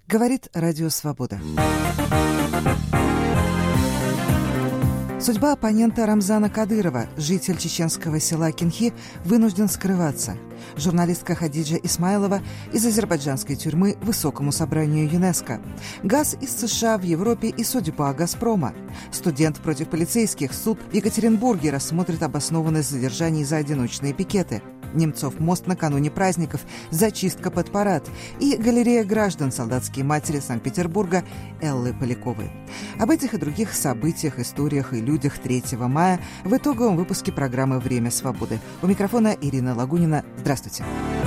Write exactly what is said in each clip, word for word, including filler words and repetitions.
Говорит Радио Свобода. Судьба оппонента Рамзана Кадырова, житель чеченского села Кинхи, вынужден скрываться. Журналистка Хадиджа Исмайлова из азербайджанской тюрьмы Высокому собранию ЮНЕСКО. Газ из США в Европе и судьба «Газпрома». Студент против полицейских. Суд в Екатеринбурге рассмотрит обоснованность задержаний за одиночные пикеты. Немцов мост накануне праздников, зачистка под парад и галерея граждан солдатские матери Санкт-Петербурга Эллы Поляковой. Об этих и других событиях, историях и людях третьего мая в итоговом выпуске программы «Время свободы». У микрофона Ирина Лагунина. Здравствуйте.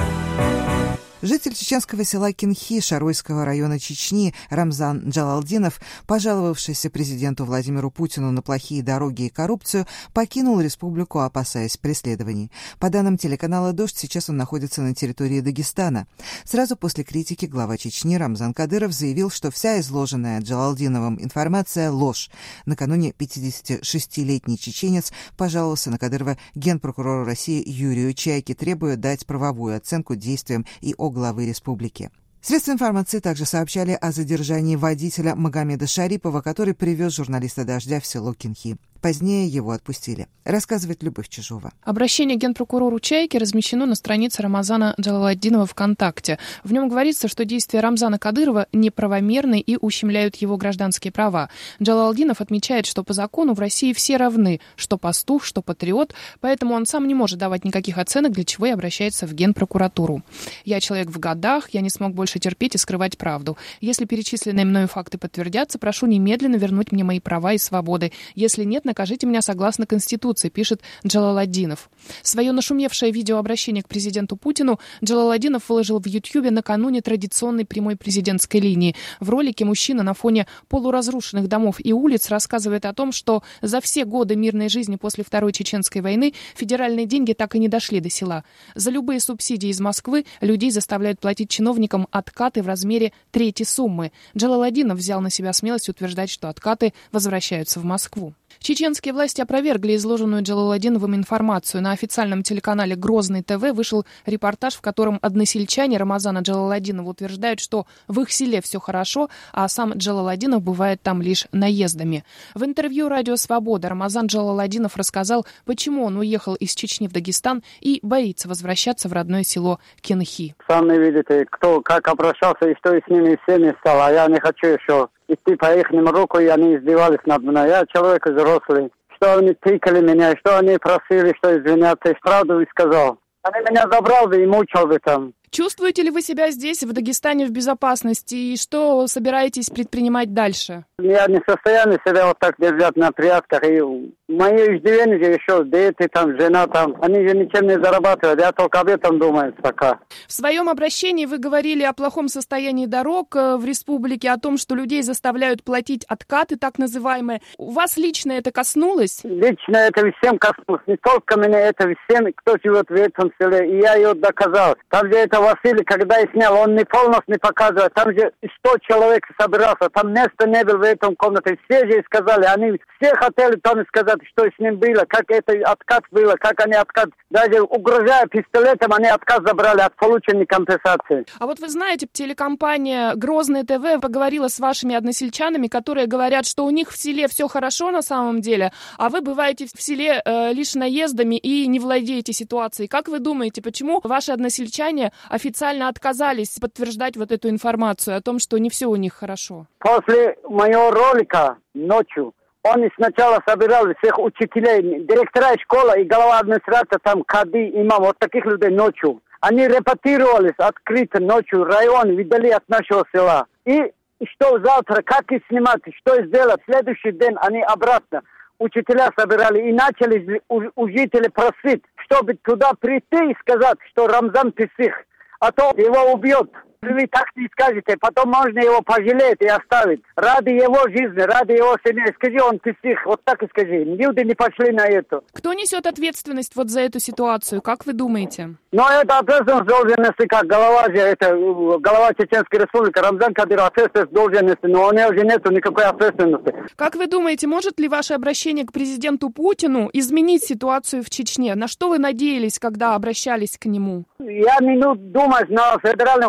Житель чеченского села Кинхи Шаройского района Чечни Рамзан Джалалдинов, пожаловавшийся президенту Владимиру Путину на плохие дороги и коррупцию, покинул республику, опасаясь преследований. По данным телеканала «Дождь», сейчас он находится на территории Дагестана. Сразу после критики глава Чечни Рамзан Кадыров заявил, что вся изложенная Джалалдиновым информация – ложь. Накануне пятидесятишестилетний чеченец пожаловался на Кадырова генпрокурору России Юрию Чайке, требуя дать правовую оценку действиям и о главы республики. Средства информации также сообщали о задержании водителя Магомеда Шарипова, который привез журналиста «Дождя» в село Кинхи. Позднее его отпустили. Рассказывает Любовь Чижова. Обращение к генпрокурору Чайки размещено на странице Рамазана Джалаладдинова ВКонтакте. В нем говорится, что действия Рамзана Кадырова неправомерны и ущемляют его гражданские права. Джалаладдинов отмечает, что по закону в России все равны, что пастух, что патриот, поэтому он сам не может давать никаких оценок, для чего и обращается в генпрокуратуру. «Я человек в годах, я не смог больше терпеть и скрывать правду. Если перечисленные мною факты подтвердятся, прошу немедленно вернуть мне мои права и свободы. Если нет, накажите меня согласно Конституции», пишет Джалаладдинов. Свое нашумевшее видеообращение к президенту Путину Джалаладдинов выложил в Ютьюбе накануне традиционной прямой президентской линии. В ролике мужчина на фоне полуразрушенных домов и улиц рассказывает о том, что за все годы мирной жизни после Второй Чеченской войны федеральные деньги так и не дошли до села. За любые субсидии из Москвы людей заставляют платить чиновникам откаты в размере трети суммы. Джалаладдинов взял на себя смелость утверждать, что откаты возвращаются в Москву. Чеченские власти опровергли изложенную Джалаладдиновым информацию. На официальном телеканале «Грозный ТВ» вышел репортаж, в котором односельчане Рамазана Джалаладдинова утверждают, что в их селе все хорошо, а сам Джалаладдинов бывает там лишь наездами. В интервью «Радио Свобода» Рамазан Джалаладдинов рассказал, почему он уехал из Чечни в Дагестан и боится возвращаться в родное село Кинхи. Сами видите, кто как обращался и что с ними всеми стало. А я не хочу еще идти по их руку, и они издевались над мной. Я человек взрослый. Что они тыкали меня, что они просили, что извиняться, и правду и сказал. Они меня забрали и мучили там. Чувствуете ли вы себя здесь, в Дагестане, в безопасности, и что собираетесь предпринимать дальше? Я не в состоянии себя вот так держать на прятках. И мои иждивенцы еще, дети там, жена там, они же ничем не зарабатывают. Я только об этом думаю пока. В своем обращении вы говорили о плохом состоянии дорог в республике, о том, что людей заставляют платить откаты, так называемые. У вас лично это коснулось? Лично это всем коснулось. Не только меня, это всем, кто живет в этом селе. И я ее доказал. Там, где это Василий, когда я снял, он не полностью не показывает. Там же сто человек собирался. Там места не было в этом комнате. Все же сказали, они все хотели там сказать, что с ним было, как это откат было, как они откат, даже угрожая пистолетом, они отказ забрали от получения компенсации. А вот вы знаете, телекомпания «Грозный ТВ» поговорила с вашими односельчанами, которые говорят, что у них в селе все хорошо на самом деле, а вы бываете в селе э, лишь наездами и не владеете ситуацией. Как вы думаете, почему ваши односельчане официально отказались подтверждать вот эту информацию о том, что не все у них хорошо? После моего ролика ночью он сначала собирал всех учителей, директора школы и глава администрации, там кады, имам, вот таких людей ночью. Они репетировались открыто ночью, район видали от нашего села. И что завтра, как их снимать, что сделать, в следующий день они обратно. Учителя собирали и начали у, у жителей просить, чтобы туда прийти и сказать, что Рамзан псих, а то его убьет. Вы так не скажете, потом можно его пожалеть и оставить. Ради его жизни, ради его семьи. Скажи, он псих, вот так и скажи. Люди не пошли на это. Кто несет ответственность вот за эту ситуацию, как вы думаете? Но это ответственность должен нести, как голова же, это голова Чеченской Республики, Рамзан Кадыров, ответственность должен нести, но у него же нету никакой ответственности. Как вы думаете, может ли ваше обращение к президенту Путину изменить ситуацию в Чечне? На что вы надеялись, когда обращались к нему? Я не думаю, но федеральный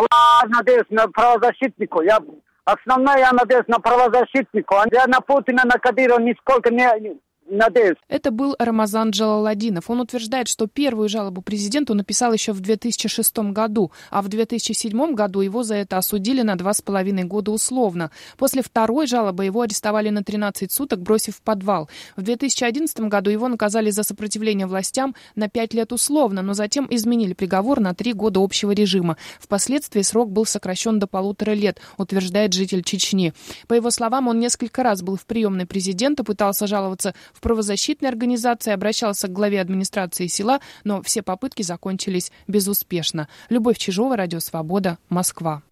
Я надеюсь на правозащитников. Я, основная я надеюсь на правозащитников. Я на Путина, на Кадырова нисколько не... Надеюсь. Это был Рамазан Джалаладдинов. Он утверждает, что первую жалобу президенту написал еще в две тысячи шестом году, а в две тысячи седьмом году его за это осудили на два с половиной года условно. После второй жалобы его арестовали на тринадцать суток, бросив в подвал. В две тысячи одиннадцатом году его наказали за сопротивление властям на пять лет условно, но затем изменили приговор на три года общего режима. Впоследствии срок был сокращен до полутора лет, утверждает житель Чечни. По его словам, он несколько раз был в приемной президента, пытался жаловаться в правозащитной организации, обращался к главе администрации села, но все попытки закончились безуспешно. Любовь Чижова, Радио Свобода, Москва.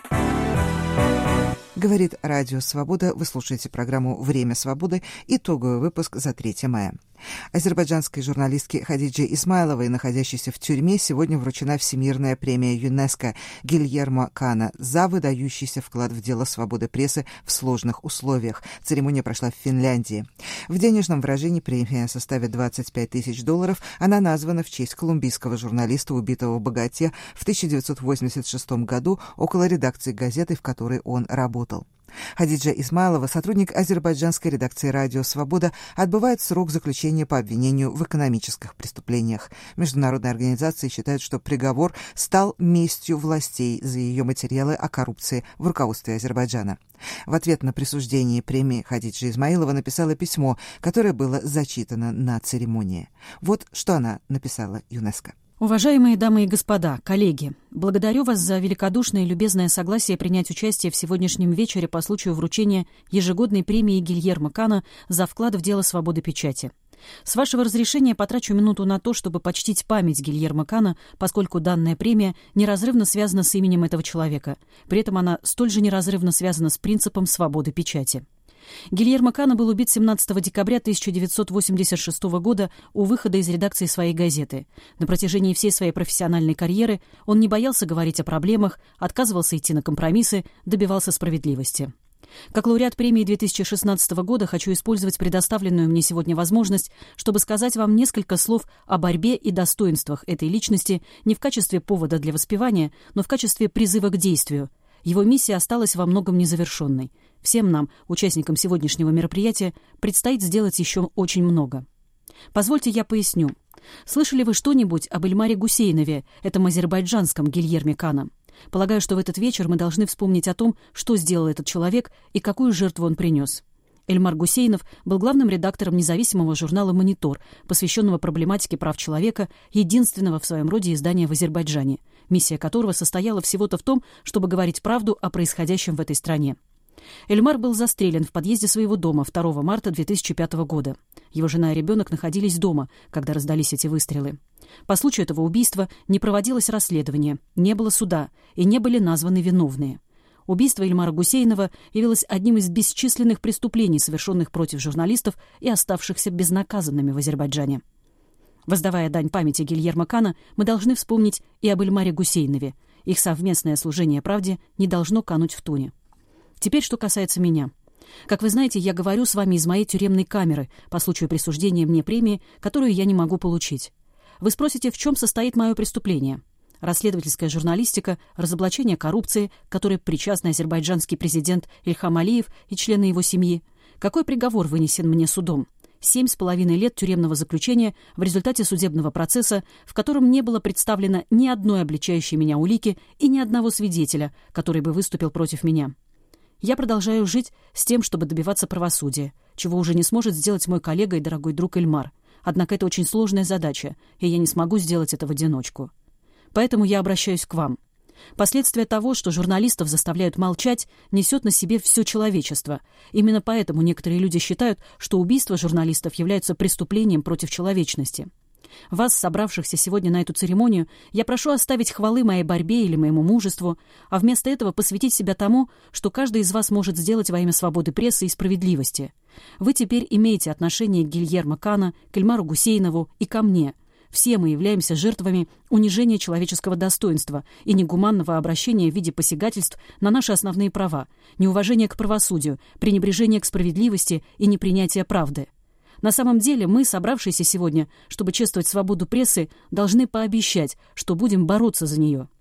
Говорит Радио Свобода. Вы слушаете программу «Время свободы». Итоговый выпуск за третье мая. Азербайджанской журналистке Хадидже Исмайловой, находящейся в тюрьме, сегодня вручена Всемирная премия ЮНЕСКО Гильермо Кана за выдающийся вклад в дело свободы прессы в сложных условиях. Церемония прошла в Финляндии. В денежном выражении премия составит двадцать пять тысяч долларов. Она названа в честь колумбийского журналиста, убитого в Боготе в тысяча девятьсот восемьдесят шестом году около редакции газеты, в которой он работал. Хадиджа Исмайлова, сотрудник азербайджанской редакции «Радио Свобода», отбывает срок заключения по обвинению в экономических преступлениях. Международные организации считают, что приговор стал местью властей за ее материалы о коррупции в руководстве Азербайджана. В ответ на присуждение премии Хадиджа Исмайлова написала письмо, которое было зачитано на церемонии. Вот что она написала ЮНЕСКО. Уважаемые дамы и господа, коллеги, благодарю вас за великодушное и любезное согласие принять участие в сегодняшнем вечере по случаю вручения ежегодной премии Гильермо Кана за вклад в дело свободы печати. С вашего разрешения потрачу минуту на то, чтобы почтить память Гильермо Кана, поскольку данная премия неразрывно связана с именем этого человека. При этом она столь же неразрывно связана с принципом свободы печати. Гильермо Кана был убит семнадцатого декабря тысяча девятьсот восемьдесят шестого года у выхода из редакции своей газеты. На протяжении всей своей профессиональной карьеры он не боялся говорить о проблемах, отказывался идти на компромиссы, добивался справедливости. Как лауреат премии две тысячи шестнадцатого года хочу использовать предоставленную мне сегодня возможность, чтобы сказать вам несколько слов о борьбе и достоинствах этой личности не в качестве повода для воспевания, но в качестве призыва к действию. Его миссия осталась во многом незавершенной. Всем нам, участникам сегодняшнего мероприятия, предстоит сделать еще очень много. Позвольте я поясню. Слышали вы что-нибудь об Эльмаре Гусейнове, этом азербайджанском Гильерме Кана? Полагаю, что в этот вечер мы должны вспомнить о том, что сделал этот человек и какую жертву он принес. Эльмар Гусейнов был главным редактором независимого журнала «Монитор», посвященного проблематике прав человека, единственного в своем роде издания в Азербайджане, миссия которого состояла всего-то в том, чтобы говорить правду о происходящем в этой стране. Эльмар был застрелен в подъезде своего дома второго марта две тысячи пятого года. Его жена и ребенок находились дома, когда раздались эти выстрелы. По случаю этого убийства не проводилось расследование, не было суда и не были названы виновные. Убийство Эльмара Гусейнова явилось одним из бесчисленных преступлений, совершенных против журналистов и оставшихся безнаказанными в Азербайджане. Воздавая дань памяти Гильермо Кана, мы должны вспомнить и об Эльмаре Гусейнове. Их совместное служение правде не должно кануть в туне. Теперь, что касается меня. Как вы знаете, я говорю с вами из моей тюремной камеры по случаю присуждения мне премии, которую я не могу получить. Вы спросите, в чем состоит мое преступление? Расследовательская журналистика, разоблачение коррупции, к которой причастны азербайджанский президент Ильхам Алиев и члены его семьи. Какой приговор вынесен мне судом? Семь с половиной лет тюремного заключения в результате судебного процесса, в котором не было представлено ни одной обличающей меня улики и ни одного свидетеля, который бы выступил против меня. Я продолжаю жить с тем, чтобы добиваться правосудия, чего уже не сможет сделать мой коллега и дорогой друг Эльмар. Однако это очень сложная задача, и я не смогу сделать это в одиночку. Поэтому я обращаюсь к вам. Последствия того, что журналистов заставляют молчать, несет на себе все человечество. Именно поэтому некоторые люди считают, что убийства журналистов являются преступлением против человечности. Вас, собравшихся сегодня на эту церемонию, я прошу оставить хвалы моей борьбе или моему мужеству, а вместо этого посвятить себя тому, что каждый из вас может сделать во имя свободы прессы и справедливости. Вы теперь имеете отношение к Гильермо Кана, к Эльмару Гусейнову и ко мне. Все мы являемся жертвами унижения человеческого достоинства и негуманного обращения в виде посягательств на наши основные права, неуважения к правосудию, пренебрежения к справедливости и непринятия правды. На самом деле мы, собравшиеся сегодня, чтобы чествовать свободу прессы, должны пообещать, что будем бороться за нее.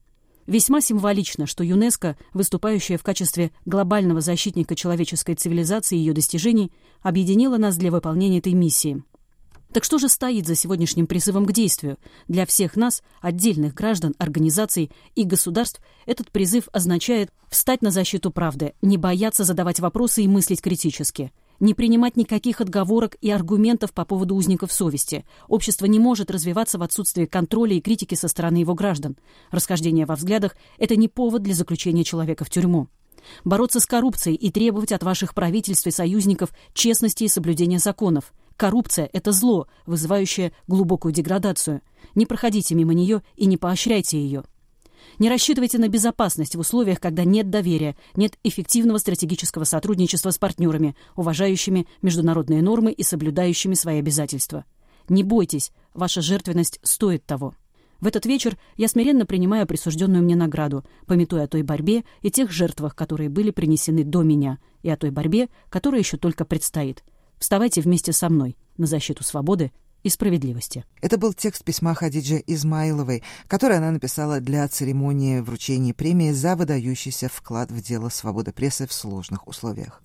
Весьма символично, что ЮНЕСКО, выступающая в качестве глобального защитника человеческой цивилизации и ее достижений, объединила нас для выполнения этой миссии. Так что же стоит за сегодняшним призывом к действию? Для всех нас, отдельных граждан, организаций и государств, этот призыв означает встать на защиту правды, не бояться задавать вопросы и мыслить критически, не принимать никаких отговорок и аргументов по поводу узников совести. Общество не может развиваться в отсутствии контроля и критики со стороны его граждан. Расхождение во взглядах – это не повод для заключения человека в тюрьму. Бороться с коррупцией и требовать от ваших правительств и союзников честности и соблюдения законов. Коррупция – это зло, вызывающее глубокую деградацию. Не проходите мимо нее и не поощряйте ее. Не рассчитывайте на безопасность в условиях, когда нет доверия, нет эффективного стратегического сотрудничества с партнерами, уважающими международные нормы и соблюдающими свои обязательства. Не бойтесь, ваша жертвенность стоит того. В этот вечер я смиренно принимаю присужденную мне награду, памятуя о той борьбе и тех жертвах, которые были принесены до меня, и о той борьбе, которая еще только предстоит. Вставайте вместе со мной на защиту свободы и справедливости. Это был текст письма Хадиджи Исмаиловой, который она написала для церемонии вручения премии за выдающийся вклад в дело свободы прессы в сложных условиях.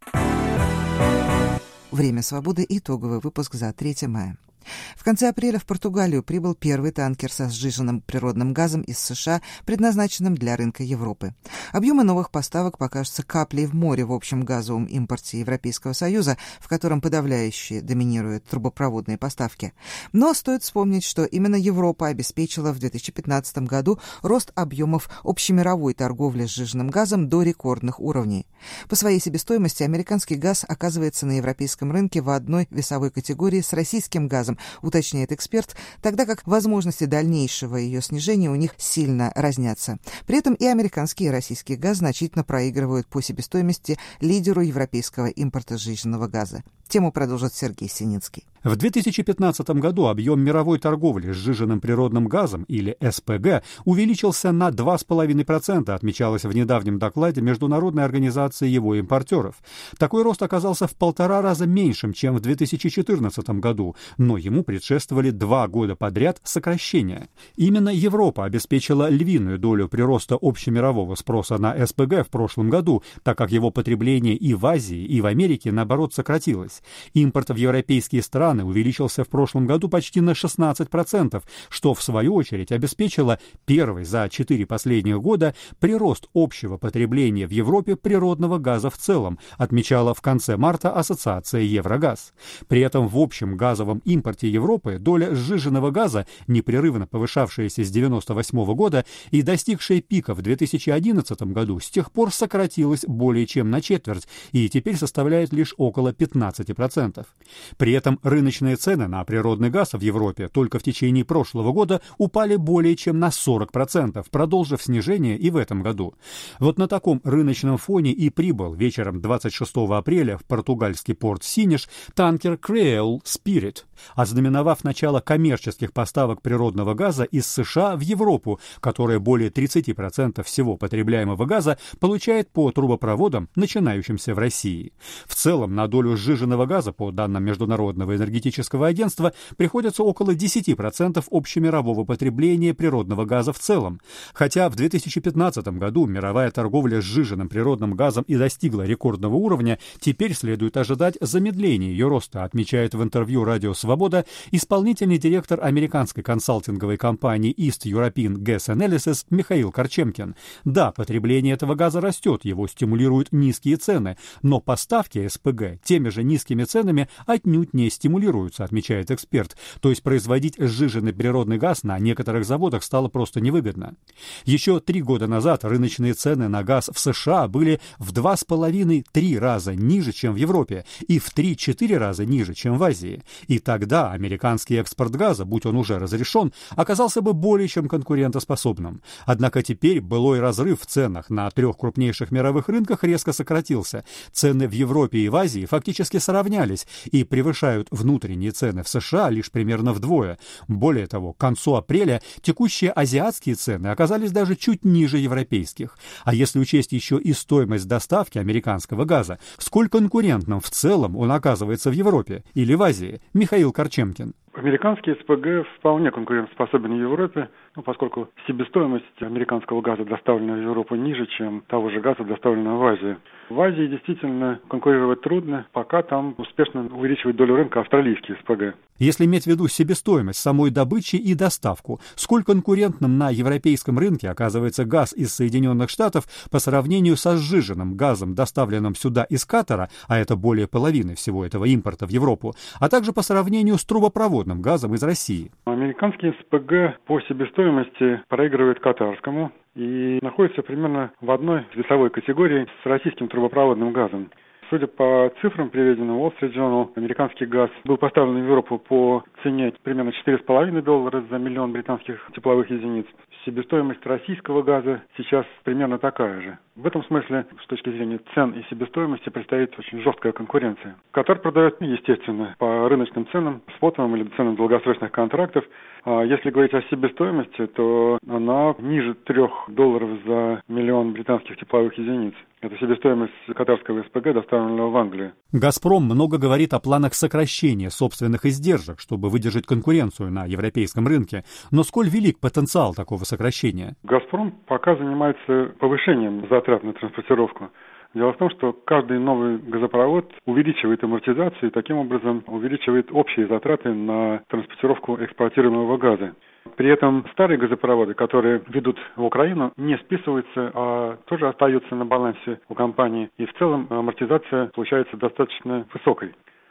Время свободы. Итоговый выпуск за третье мая. В конце апреля в Португалию прибыл первый танкер со сжиженным природным газом из США, предназначенным для рынка Европы. Объемы новых поставок покажутся каплей в море в общем газовом импорте Европейского Союза, в котором подавляющие доминируют трубопроводные поставки. Но стоит вспомнить, что именно Европа обеспечила в две тысячи пятнадцатом году рост объемов общемировой торговли сжиженным газом до рекордных уровней. По своей себестоимости американский газ оказывается на европейском рынке в одной весовой категории с российским газом, уточняет эксперт, тогда как возможности дальнейшего ее снижения у них сильно разнятся. При этом и американский, и российский газ значительно проигрывают по себестоимости лидеру европейского импорта сжиженного газа. Тему продолжит Сергей Синицкий. В две тысячи пятнадцатом году объем мировой торговли сжиженным природным газом, или эс пэ гэ, увеличился на два целых пять десятых процента, отмечалось в недавнем докладе Международной организации его импортеров. Такой рост оказался в полтора раза меньшим, чем в две тысячи четырнадцатом году, но ему предшествовали два года подряд сокращения. Именно Европа обеспечила львиную долю прироста общемирового спроса на эс пэ гэ в прошлом году, так как его потребление и в Азии, и в Америке, наоборот, сократилось. Импорт в европейские страны увеличился в прошлом году почти на шестнадцать процентов, что, в свою очередь, обеспечило первый за четыре последних года прирост общего потребления в Европе природного газа в целом, отмечала в конце марта Ассоциация Еврогаз. При этом в общем газовом импорте Европы доля сжиженного газа, непрерывно повышавшаяся с девяносто восьмого года и достигшая пика в две тысячи одиннадцатом году, с тех пор сократилась более чем на четверть и теперь составляет лишь около пятнадцать процентов. При этом рыночные цены на природный газ в Европе только в течение прошлого года упали более чем на сорок процентов, продолжив снижение и в этом году. Вот на таком рыночном фоне и прибыл вечером двадцать шестого апреля в португальский порт Синеш танкер Creole Spirit, ознаменовав начало коммерческих поставок природного газа из США в Европу, которая более тридцать процентов всего потребляемого газа получает по трубопроводам, начинающимся в России. В целом на долю сжиженного газа, по данным Международного энергетического агентства, приходится около десять процентов общемирового потребления природного газа в целом. Хотя в две тысячи пятнадцатом году мировая торговля сжиженным природным газом и достигла рекордного уровня, теперь следует ожидать замедления ее роста, отмечает в интервью «Радио Свобода» исполнительный директор американской консалтинговой компании East European Gas Analysis Михаил Корчемкин. Да, потребление этого газа растет, его стимулируют низкие цены, но поставки эс пэ гэ теми же низкими ценами отнюдь не стимулируются, отмечает эксперт. То есть производить сжиженный природный газ на некоторых заводах стало просто невыгодно. Еще три года назад рыночные цены на газ в США были в два с половиной — три раза ниже, чем в Европе, и в три-четыре раза ниже, чем в Азии. И тогда американский экспорт газа, будь он уже разрешен, оказался бы более чем конкурентоспособным. Однако теперь былой разрыв в ценах на трех крупнейших мировых рынках резко сократился. Цены в Европе и в Азии фактически сравнялись и превышают внутренние цены в США лишь примерно вдвое. Более того, к концу апреля текущие азиатские цены оказались даже чуть ниже европейских. А если учесть еще и стоимость доставки американского газа, сколь конкурентным в целом он оказывается в Европе или в Азии? Михаил Корчемкин. Американский эс пэ гэ вполне конкурентоспособен в Европе, ну, поскольку себестоимость американского газа, доставленного в Европу, ниже, чем того же газа, доставленного в Азию. В Азии действительно конкурировать трудно, пока там успешно увеличивает долю рынка австралийские СПГ. Если иметь в виду себестоимость самой добычи и доставку, сколь конкурентным на европейском рынке оказывается газ из Соединенных Штатов по сравнению со сжиженным газом, доставленным сюда из Катара, а это более половины всего этого импорта в Европу, а также по сравнению с трубопроводным газом из России. Американский СПГ по себестоимости проигрывает катарскому и находится примерно в одной весовой категории с российским трубопроводным газом. Судя по цифрам, приведенным в Wall Street Journal, американский газ был поставлен в Европу по цене примерно четыре с половиной доллара за миллион британских тепловых единиц. Себестоимость российского газа сейчас примерно такая же. В этом смысле, с точки зрения цен и себестоимости, предстоит очень жесткая конкуренция. Катар продает, естественно, по рыночным ценам, спотовым или ценам долгосрочных контрактов. А если говорить о себестоимости, то она ниже трех долларов за миллион британских тепловых единиц. Это себестоимость катарского СПГ, доставленного в Англию. «Газпром» много говорит о планах сокращения собственных издержек, чтобы выдержать конкуренцию на европейском рынке. Но сколь велик потенциал такого сокращения? «Газпром» пока занимается повышением затрат на транспортировку. Дело в том, что каждый новый газопровод увеличивает амортизацию и таким образом увеличивает общие затраты на транспортировку эксплуатируемого газа. При этом старые газопроводы, которые ведут в Украину, не списываются, а тоже остаются на балансе у компании. И в целом амортизация получается достаточно высокой.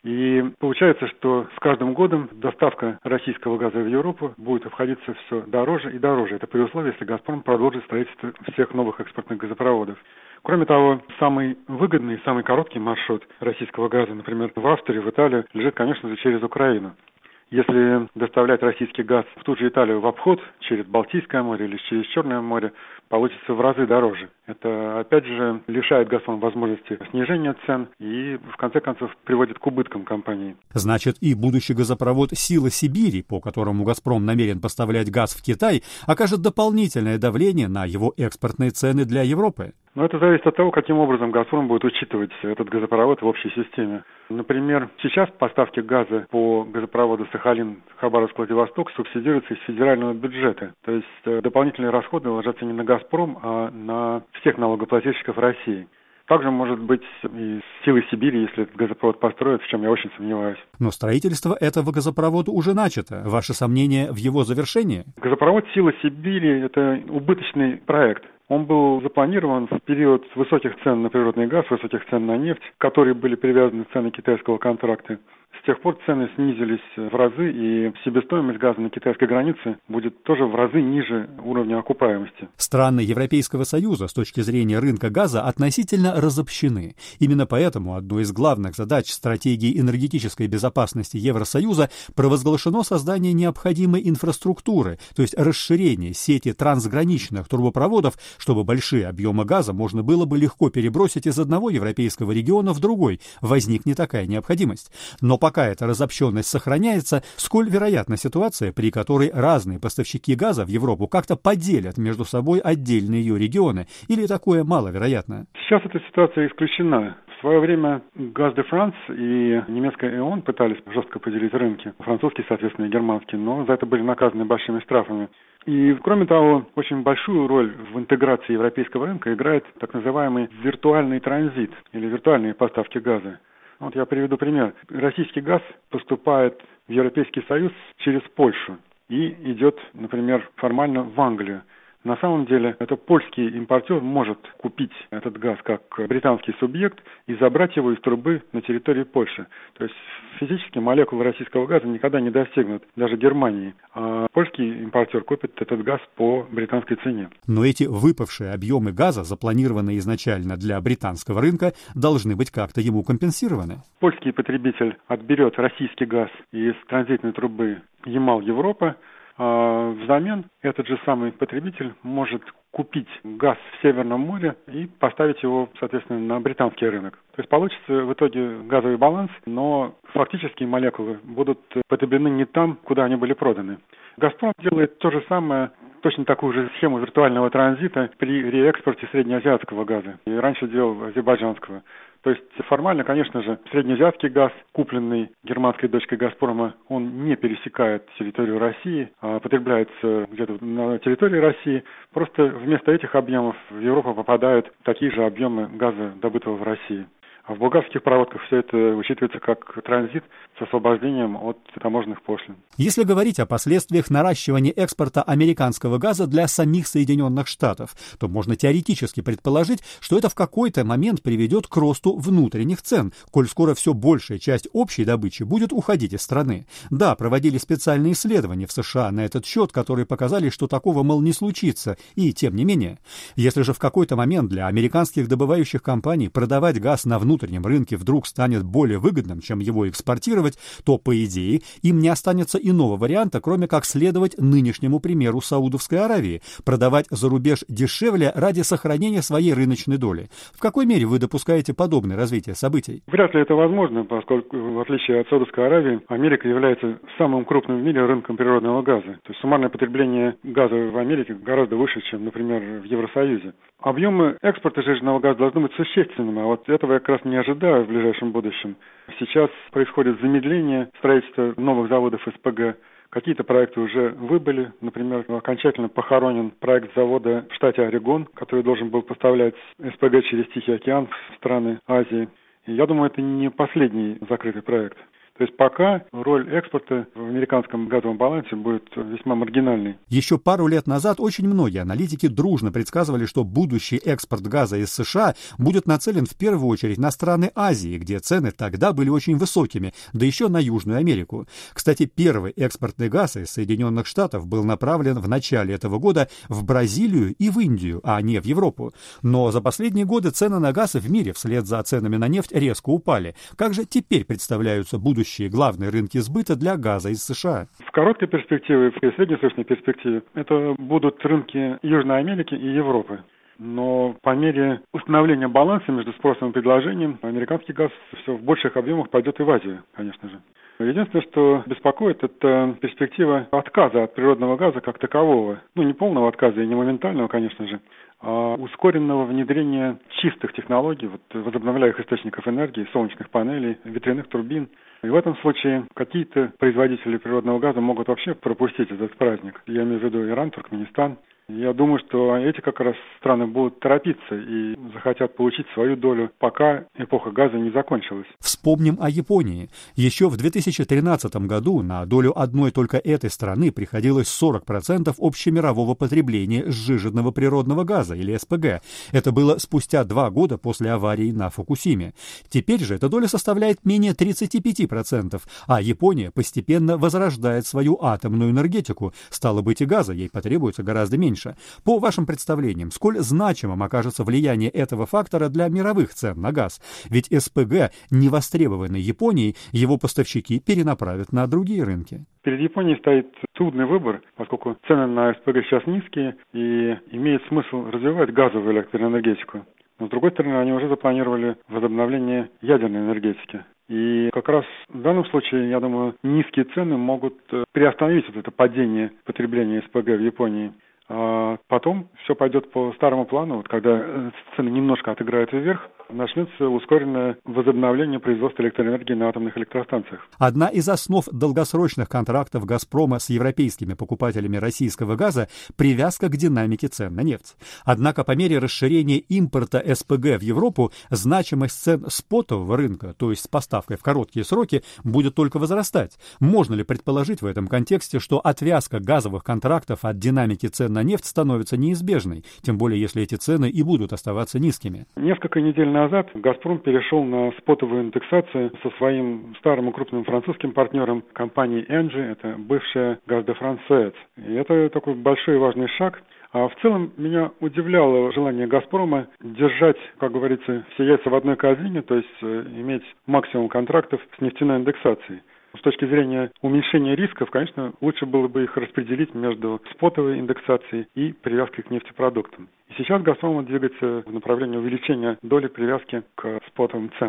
И получается, что с каждым годом доставка российского газа в Европу будет обходиться все дороже и дороже. Это при условии, если «Газпром» продолжит строительство всех новых экспортных газопроводов. Кроме того, самый выгодный, самый короткий маршрут российского газа, например, в Австрию, в Италию, лежит, конечно же, через Украину. Если доставлять российский газ в ту же Италию в обход, через Балтийское море или через Черное море, получится в разы дороже. Это, опять же, лишает «Газпром» возможности снижения цен и, в конце концов, приводит к убыткам компании. Значит, и будущий газопровод «Сила Сибири», по которому «Газпром» намерен поставлять газ в Китай, окажет дополнительное давление на его экспортные цены для Европы. Но это зависит от того, каким образом «Газпром» будет учитывать этот газопровод в общей системе. Например, сейчас поставки газа по газопроводу Сахалин-Хабаровск-Владивосток субсидируются из федерального бюджета. То есть дополнительные расходы ложатся не на «Газпром», а на всех налогоплательщиков России. Также может быть и с «Силой Сибири», если этот газопровод построят, в чем я очень сомневаюсь. Но строительство этого газопровода уже начато. Ваши сомнения в его завершении? Газопровод «Сила Сибири» — это убыточный проект. Он был запланирован в период высоких цен на природный газ, высоких цен на нефть, к которой были привязаны цены китайского контракта. С тех пор цены снизились в разы, и себестоимость газа на китайской границе будет тоже в разы ниже уровня окупаемости. Страны Европейского Союза с точки зрения рынка газа относительно разобщены. Именно поэтому одной из главных задач стратегии энергетической безопасности Евросоюза провозглашено создание необходимой инфраструктуры, то есть расширение сети трансграничных трубопроводов, чтобы большие объемы газа можно было бы легко перебросить из одного европейского региона в другой. Возникнет такая необходимость. Но пока эта разобщенность сохраняется, сколь вероятна ситуация, при которой разные поставщики газа в Европу как-то поделят между собой отдельные ее регионы, или такое маловероятно? Сейчас эта ситуация исключена. В свое время Gaz de France и немецкая ЭОН пытались жестко поделить рынки, французский, соответственно, и германский, но за это были наказаны большими штрафами. И, кроме того, очень большую роль в интеграции европейского рынка играет так называемый виртуальный транзит или виртуальные поставки газа. Вот я приведу пример. Российский газ поступает в Европейский Союз через Польшу и идет, например, формально в Англию. На самом деле, это польский импортер может купить этот газ как британский субъект и забрать его из трубы на территории Польши. То есть физически молекулы российского газа никогда не достигнут даже Германии, а польский импортер купит этот газ по британской цене. Но эти выпавшие объемы газа, запланированные изначально для британского рынка, должны быть как-то ему компенсированы. Польский потребитель отберет российский газ из транзитной трубы Ямал-Европа, а взамен этот же самый потребитель может купить газ в Северном море и поставить его, соответственно, на британский рынок. То есть получится в итоге газовый баланс, но фактически молекулы будут потреблены не там, куда они были проданы. «Газпром» делает то же самое, точно такую же схему виртуального транзита при реэкспорте среднеазиатского газа. И раньше делал азербайджанского. То есть формально, конечно же, среднеазиатский газ, купленный германской дочкой «Газпрома», он не пересекает территорию России, а потребляется где-то на территории России. Просто вместо этих объемов в Европу попадают такие же объемы газа, добытого в России. А в болгарских проводках все это учитывается как транзит с освобождением от таможенных пошлин. Если говорить о последствиях наращивания экспорта американского газа для самих Соединенных Штатов, то можно теоретически предположить, что это в какой-то момент приведет к росту внутренних цен, коль скоро все большая часть общей добычи будет уходить из страны. Да, проводили специальные исследования в США на этот счет, которые показали, что такого, мол, не случится, и тем не менее. Если же в какой-то момент для американских добывающих компаний продавать газ на внутреннем внутреннем рынке вдруг станет более выгодным, чем его экспортировать, то, по идее, им не останется иного варианта, кроме как следовать нынешнему примеру Саудовской Аравии, продавать за рубеж дешевле ради сохранения своей рыночной доли. В какой мере вы допускаете подобное развитие событий? Вряд ли это возможно, поскольку, в отличие от Саудовской Аравии, Америка является самым крупным в мире рынком природного газа. То есть суммарное потребление газа в Америке гораздо выше, чем, например, в Евросоюзе. Объемы экспорта жиженного газа должны быть существенными, а вот этого я как раз не ожидаю в ближайшем будущем. Сейчас происходит замедление строительства новых заводов СПГ. Какие-то проекты уже выбыли. Например, окончательно похоронен проект завода в штате Орегон, который должен был поставлять СПГ через Тихий океан в страны Азии. И я думаю, это не последний закрытый проект. То есть пока роль экспорта в американском газовом балансе будет весьма маргинальной. Еще пару лет назад очень многие аналитики дружно предсказывали, что будущий экспорт газа из США будет нацелен в первую очередь на страны Азии, где цены тогда были очень высокими, да еще на Южную Америку. Кстати, первый экспортный газ из Соединенных Штатов был направлен в начале этого года в Бразилию и в Индию, а не в Европу. Но за последние годы цены на газ в мире вслед за ценами на нефть резко упали. Как же теперь представляются будущие главные рынки сбыта для газа из США? В короткой перспективе, в среднесрочной перспективе, это будут рынки Южной Америки и Европы. Но по мере установления баланса между спросом и предложением, американский газ все в больших объемах пойдет и в Азию, конечно же. Единственное, что беспокоит, это перспектива отказа от природного газа как такового. Ну, не полного отказа и не моментального, конечно же, а ускоренного внедрения чистых технологий, вот, возобновляемых источников энергии, солнечных панелей, ветряных турбин. И в этом случае какие-то производители природного газа могут вообще пропустить этот праздник. Я имею в виду Иран, Туркменистан. Я думаю, что эти как раз страны будут торопиться и захотят получить свою долю, пока эпоха газа не закончилась. Вспомним о Японии. Еще в две тысячи тринадцатом году на долю одной только этой страны приходилось сорок процентов общемирового потребления сжиженного природного газа, или СПГ. Это было спустя два года после аварии на Фукусиме. Теперь же эта доля составляет менее тридцать пять процентов, а Япония постепенно возрождает свою атомную энергетику. Стало быть, и газа ей потребуется гораздо меньше. По вашим представлениям, сколь значимым окажется влияние этого фактора для мировых цен на газ? Ведь СПГ, не востребованный Японией, его поставщики перенаправят на другие рынки. Перед Японией стоит трудный выбор, поскольку цены на СПГ сейчас низкие и имеет смысл развивать газовую электроэнергетику. Но, с другой стороны, они уже запланировали возобновление ядерной энергетики. И как раз в данном случае, я думаю, низкие цены могут приостановить вот это падение потребления СПГ в Японии. А потом все пойдет по старому плану. Вот когда цены немножко отыграют вверх, начнется ускоренное возобновление производства электроэнергии на атомных электростанциях. Одна из основ долгосрочных контрактов «Газпрома» с европейскими покупателями российского газа – привязка к динамике цен на нефть. Однако по мере расширения импорта СПГ в Европу значимость цен спотового рынка, то есть с поставкой в короткие сроки, будет только возрастать. Можно ли предположить в этом контексте, что отвязка газовых контрактов от динамики цен на нефть становится неизбежной, тем более если эти цены и будут оставаться низкими? Несколько недель назад «Газпром» перешел на спотовую индексацию со своим старым и крупным французским партнером компанией «Энджи», это бывшая «Газ де Франс Суэц». И это такой большой и важный шаг. А в целом меня удивляло желание «Газпрома» держать, как говорится, все яйца в одной корзине, то есть иметь максимум контрактов с нефтяной индексацией. С точки зрения уменьшения рисков, конечно, лучше было бы их распределить между спотовой индексацией и привязкой к нефтепродуктам. И сейчас «Газпром» двигается в направлении увеличения доли привязки к спотовым ценам.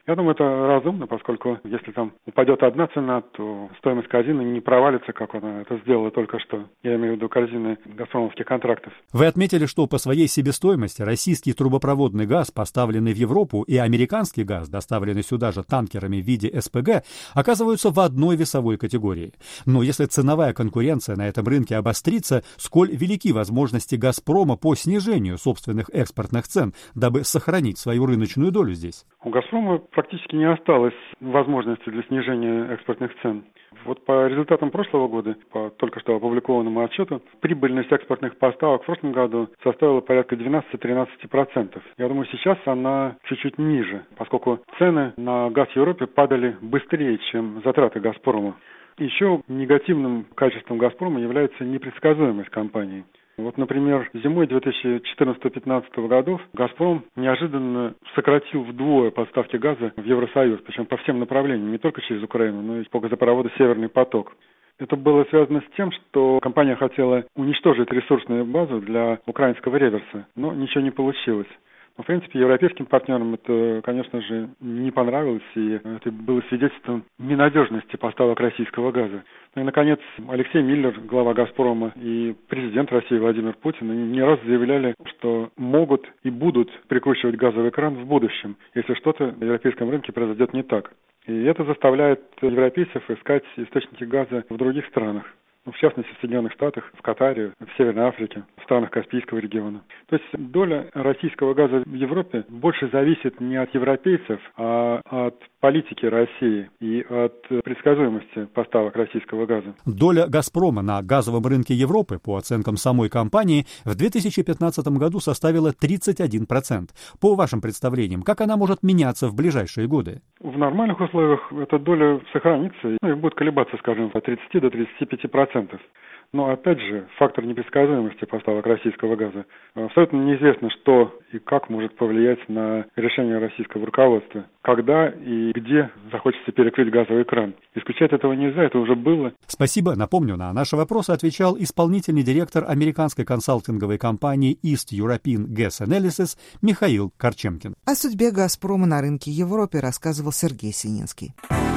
Я думаю, это разумно, поскольку если там упадет одна цена, то стоимость корзины не провалится, как она это сделала только что. Я имею в виду корзины газпромовских контрактов. Вы отметили, что по своей себестоимости российский трубопроводный газ, поставленный в Европу, и американский газ, доставленный сюда же танкерами в виде эс пэ гэ, оказываются в одной весовой категории. Но если ценовая конкуренция на этом рынке обострится, сколь велики возможности «Газпрома» по снижению собственных экспортных цен, дабы сохранить свою рыночную долю здесь? У «Газпрома» практически не осталось возможности для снижения экспортных цен. Вот по результатам прошлого года, по только что опубликованному отчету, прибыльность экспортных поставок в прошлом году составила порядка двенадцать-тринадцать процентов. Я думаю, сейчас она чуть-чуть ниже, поскольку цены на газ в Европе падали быстрее, чем затраты «Газпрома». Еще негативным качеством «Газпрома» является непредсказуемость компании. Вот, например, зимой две тысячи четырнадцатого-пятнадцатого годов «Газпром» неожиданно сократил вдвое поставки газа в Евросоюз, причем по всем направлениям, не только через Украину, но и по газопроводу «Северный поток». Это было связано с тем, что компания хотела уничтожить ресурсную базу для украинского реверса, но ничего не получилось. Но, в принципе, европейским партнерам это, конечно же, не понравилось, и это было свидетельством ненадежности поставок российского газа. Ну и, наконец, Алексей Миллер, глава «Газпрома», и президент России Владимир Путин не раз заявляли, что могут и будут прикручивать газовый кран в будущем, если что-то на европейском рынке произойдет не так. И это заставляет европейцев искать источники газа в других странах. В частности, в Соединенных Штатах, в Катаре, в Северной Африке, в странах Каспийского региона. То есть доля российского газа в Европе больше зависит не от европейцев, а от политики России и от предсказуемости поставок российского газа. Доля «Газпрома» на газовом рынке Европы, по оценкам самой компании, в две тысячи пятнадцатом году составила тридцать один процент. По вашим представлениям, как она может меняться в ближайшие годы? В нормальных условиях эта доля сохранится, ну и будет колебаться, скажем, от тридцати до тридцати пяти процентов. Но, опять же, фактор непредсказуемости поставок российского газа. Абсолютно неизвестно, что и как может повлиять на решение российского руководства. Когда и где захочется перекрыть газовый кран. Исключать этого нельзя, это уже было. Спасибо. Напомню, на наши вопросы отвечал исполнительный директор американской консалтинговой компании East European Gas Analysis Михаил Корчемкин. О судьбе «Газпрома» на рынке Европы рассказывал Сергей Сининский.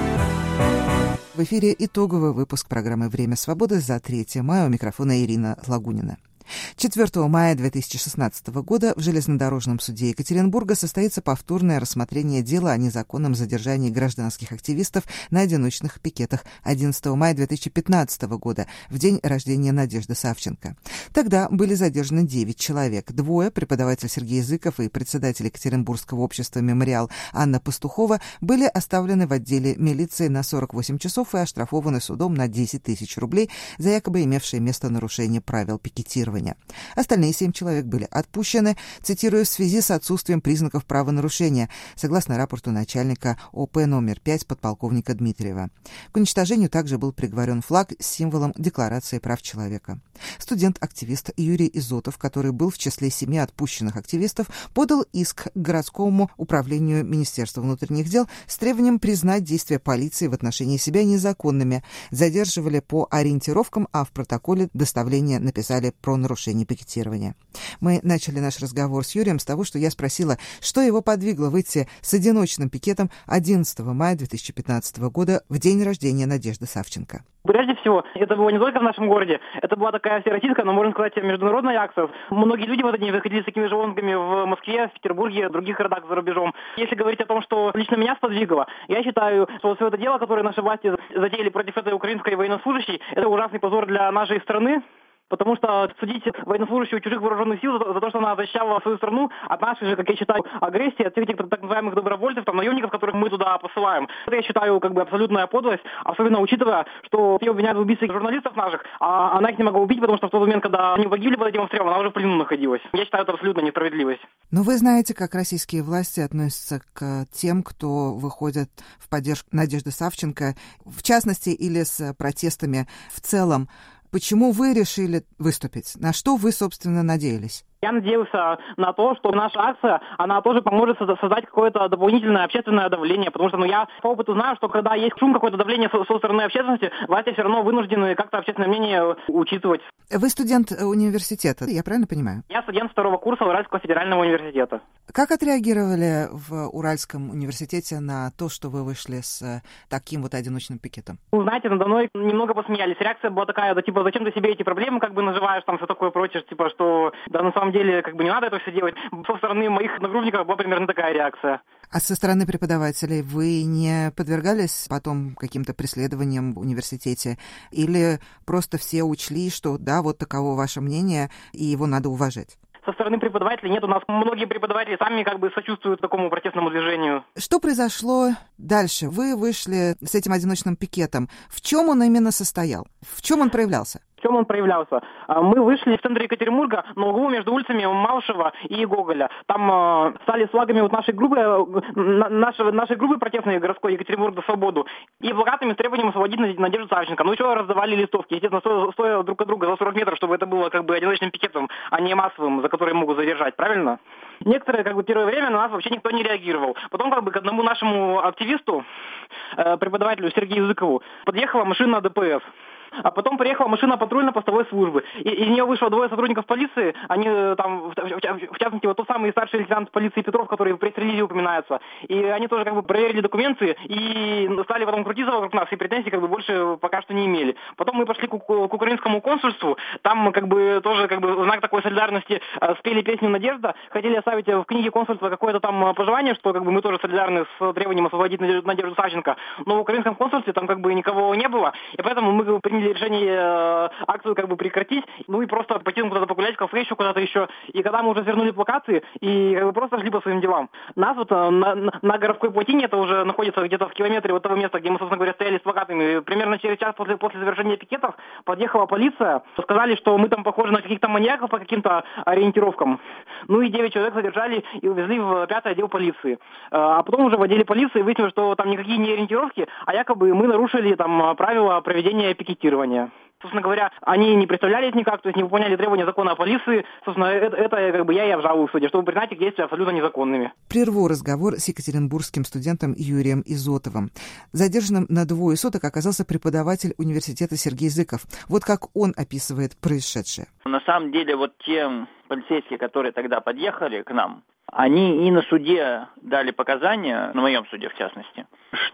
В эфире итоговый выпуск программы «Время свободы» за третьего мая. У микрофона Ирина Лагунина. четвёртого мая две тысячи шестнадцатого года в Железнодорожном суде Екатеринбурга состоится повторное рассмотрение дела о незаконном задержании гражданских активистов на одиночных пикетах одиннадцатого мая две тысячи пятнадцатого года, в день рождения Надежды Савченко. Тогда были задержаны девять человек. Двое, преподаватель Сергей Языков и председатель Екатеринбургского общества «Мемориал» Анна Пастухова, были оставлены в отделе милиции на сорок восемь часов и оштрафованы судом на десять тысяч рублей за якобы имевшее место нарушение правил пикетирования. Остальные семь человек были отпущены, цитирую, в связи с отсутствием признаков правонарушения, согласно рапорту начальника о пэ номер пять подполковника Дмитриева. К уничтожению также был приговорен флаг с символом Декларации прав человека. Студент-активист Юрий Изотов, который был в числе семи отпущенных активистов, подал иск к городскому управлению Министерства внутренних дел с требованием признать действия полиции в отношении себя незаконными. Задерживали по ориентировкам, а в протоколе доставления написали про нарушение пикетирования. Мы начали наш разговор с Юрием с того, что я спросила, что его подвигло выйти с одиночным пикетом одиннадцатого мая две тысячи пятнадцатого года в день рождения Надежды Савченко. Прежде всего, это было не только в нашем городе, это была такая всероссийская, но, можно сказать, международная акция. Многие люди в этот день выходили с такими же лозунгами в Москве, в Петербурге, в других городах за рубежом. Если говорить о том, что лично меня сподвигло, я считаю, что все это дело, которое наши власти затеяли против этой украинской военнослужащей, это ужасный позор для нашей страны. Потому что судить военнослужащую чужих вооруженных сил за, за то, что она защищала свою страну от нашей же, как я считаю, агрессии, от всех этих так называемых добровольцев, там, наемников, которых мы туда посылаем. Это, я считаю, как бы абсолютная подлость, особенно учитывая, что ее обвиняют в убийстве журналистов наших, а она их не могла убить, потому что в тот момент, когда они погибли под этим обстрелом, она уже в плену находилась. Я считаю, это абсолютно несправедливость. Но вы знаете, как российские власти относятся к тем, кто выходит в поддержку Надежды Савченко, в частности, или с протестами в целом. Почему вы решили выступить? На что вы, собственно, надеялись? Я надеялся на то, что наша акция, она тоже поможет создать какое-то дополнительное общественное давление, потому что ну, я по опыту знаю, что когда есть шум, какое-то давление со, со стороны общественности, власти все равно вынуждены как-то общественное мнение учитывать. Вы студент университета, я правильно понимаю? Я студент второго курса Уральского федерального университета. Как отреагировали в Уральском университете на то, что вы вышли с таким вот одиночным пикетом? Вы знаете, надо мной немного посмеялись. Реакция была такая, да типа, зачем ты себе эти проблемы как бы наживаешь, там все такое прочее, типа, что да на самом деле как бы не надо это все делать. Со стороны моих одногруппников была примерно такая реакция. А со стороны преподавателей вы не подвергались потом каким-то преследованиям в университете? Или просто все учли, что да, вот таково ваше мнение, и его надо уважать? Со стороны преподавателей нет, у нас многие преподаватели сами как бы сочувствуют такому протестному движению. Что произошло дальше? Вы вышли с этим одиночным пикетом. В чем он именно состоял? В чем он проявлялся? В чем он проявлялся? Мы вышли в центре Екатеринбурга на углу между улицами Малышева и Гоголя. Там э, стали с флагами вот нашей группы, на, нашей, нашей группы протестной городской Екатеринбург за свободу и плакатами с требованием освободить Надежду Савченко. Ну еще раздавали листовки, естественно, стоя, стоя друг от друга за сорок метров, чтобы это было как бы одиночным пикетом, а не массовым, за который могут задержать, правильно? Некоторое как бы первое время на нас вообще никто не реагировал. Потом как бы к одному нашему активисту, э, преподавателю Сергею Языкову, подъехала машина ДПС. А потом приехала машина патрульно-постовой службы. И из нее вышло двое сотрудников полиции. Они там, в, в, в частности, вот тот самый старший лейтенант полиции Петров, который в пресс-релизе упоминается. И они тоже как бы проверили документы и стали потом крутиться вокруг нас, и претензий как бы больше пока что не имели. Потом мы пошли к, к украинскому консульству. Там как бы тоже как бы в знак такой солидарности спели песню «Надежда». Хотели оставить в книге консульства какое-то там пожелание, что как бы мы тоже солидарны с требованием освободить Надежду Савченко. Но в украинском консульстве там как бы никого не было. И поэтому мы приняли решение э, акцию как бы прекратить, ну и просто пойти куда-то погулять, в кафе еще куда-то еще. И когда мы уже свернули плакаты и как бы просто шли по своим делам. Нас вот на, на, на городской плотине, это уже находится где-то в километре от того места, где мы, собственно говоря, стояли с плакатами. Примерно через час после, после завершения пикетов подъехала полиция. Сказали, что мы там похожи на каких-то маньяков по каким-то ориентировкам. Ну и девять человек задержали и увезли в пятый отдел полиции. А потом уже в отделе полиции выяснилось, что там никакие не ориентировки, а якобы мы нарушили там правила проведения пикетирования. Собственно говоря, они не представлялись никак, то есть не выполняли требования закона о полиции. Собственно, это, это как бы я и обжалую в суде, чтобы признать их действия абсолютно незаконными. Прерву разговор с екатеринбургским студентом Юрием Изотовым. Задержанным на двое суток оказался преподаватель университета Сергей Зыков. Вот как он описывает происшедшее. На самом деле, вот те полицейские, которые тогда подъехали к нам, они и на суде дали показания, на моем суде в частности,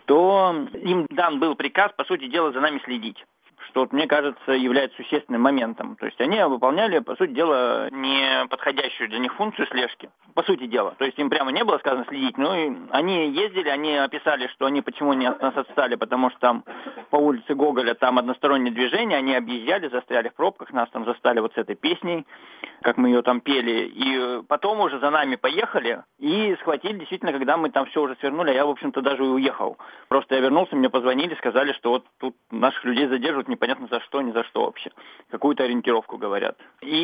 что им дан был приказ, по сути дела, за нами следить. Что, вот, мне кажется, является существенным моментом. То есть они выполняли, по сути дела, не подходящую для них функцию слежки. По сути дела. То есть им прямо не было сказано следить, но и они ездили, они описали, что они почему не от нас отстали, потому что там по улице Гоголя там одностороннее движение, они объезжали, застряли в пробках, нас там застали вот с этой песней, как мы ее там пели. И потом уже за нами поехали и схватили, действительно, когда мы там все уже свернули, а я, в общем-то, даже и уехал. Просто я вернулся, мне позвонили, сказали, что вот тут наших людей задерживают, непонятно за что, ни за что вообще. Какую-то ориентировку говорят.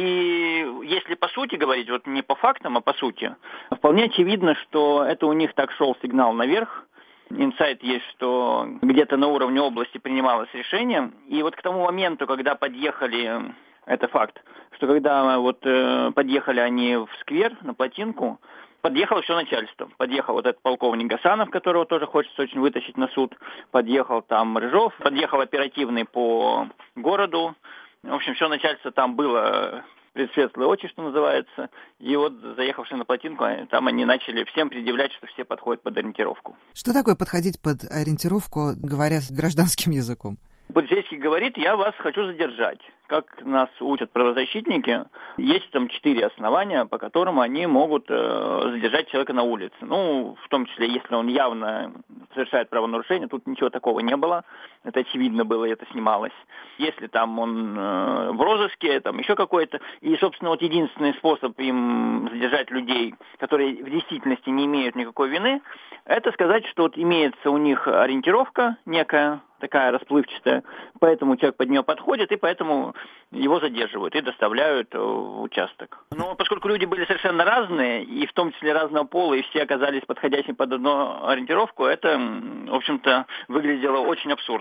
И если по сути говорить, вот не по фактам, а по сути, вполне очевидно, что это у них так шел сигнал наверх. Инсайт есть, что где-то на уровне области принималось решение. И вот к тому моменту, когда подъехали, это факт, что когда вот э, подъехали они в сквер на плотинку, подъехало все начальство. Подъехал вот этот полковник Гасанов, которого тоже хочется очень вытащить на суд. Подъехал там Рыжов. Подъехал оперативный по городу. В общем, все начальство там было пред светлой очи, что называется. И вот, заехавшие на плотинку, там они начали всем предъявлять, что все подходят под ориентировку. Что такое подходить под ориентировку, говоря гражданским языком? Полицейский говорит, я вас хочу задержать. Как нас учат правозащитники, есть там четыре основания, по которым они могут э, задержать человека на улице. Ну, в том числе, если он явно совершает правонарушение, тут ничего такого не было. Это очевидно было, и это снималось. Если там он э, в розыске, там еще какой-то. И, собственно, вот единственный способ им задержать людей, которые в действительности не имеют никакой вины, это сказать, что вот имеется у них ориентировка некая, такая расплывчатая, поэтому человек под нее подходит, и поэтому его задерживают и доставляют в участок. Но поскольку люди были совершенно разные, и в том числе разного пола, и все оказались подходящими под одну ориентировку, это, в общем-то, выглядело очень абсурдно.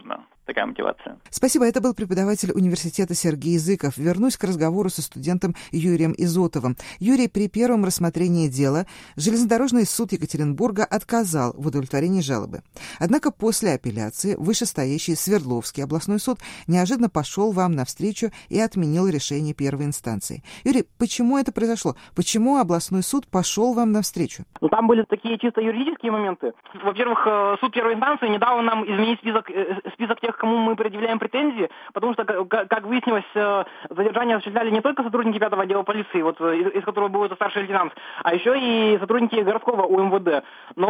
такая мотивация. Спасибо. Это был преподаватель университета Сергей Языков. Вернусь к разговору со студентом Юрием Изотовым. Юрий, при первом рассмотрении дела железнодорожный суд Екатеринбурга отказал в удовлетворении жалобы. Однако после апелляции вышестоящий Свердловский областной суд неожиданно пошел вам навстречу и отменил решение первой инстанции. Юрий, почему это произошло? Почему областной суд пошел вам навстречу? Ну, там были такие чисто юридические моменты. Во-первых, суд первой инстанции не дал нам изменить список, список тех, кому мы предъявляем претензии, потому что, как выяснилось, задержание осуществляли не только сотрудники пятого отдела полиции, вот, из, из которого был это старший лейтенант, а еще и сотрудники городского УМВД.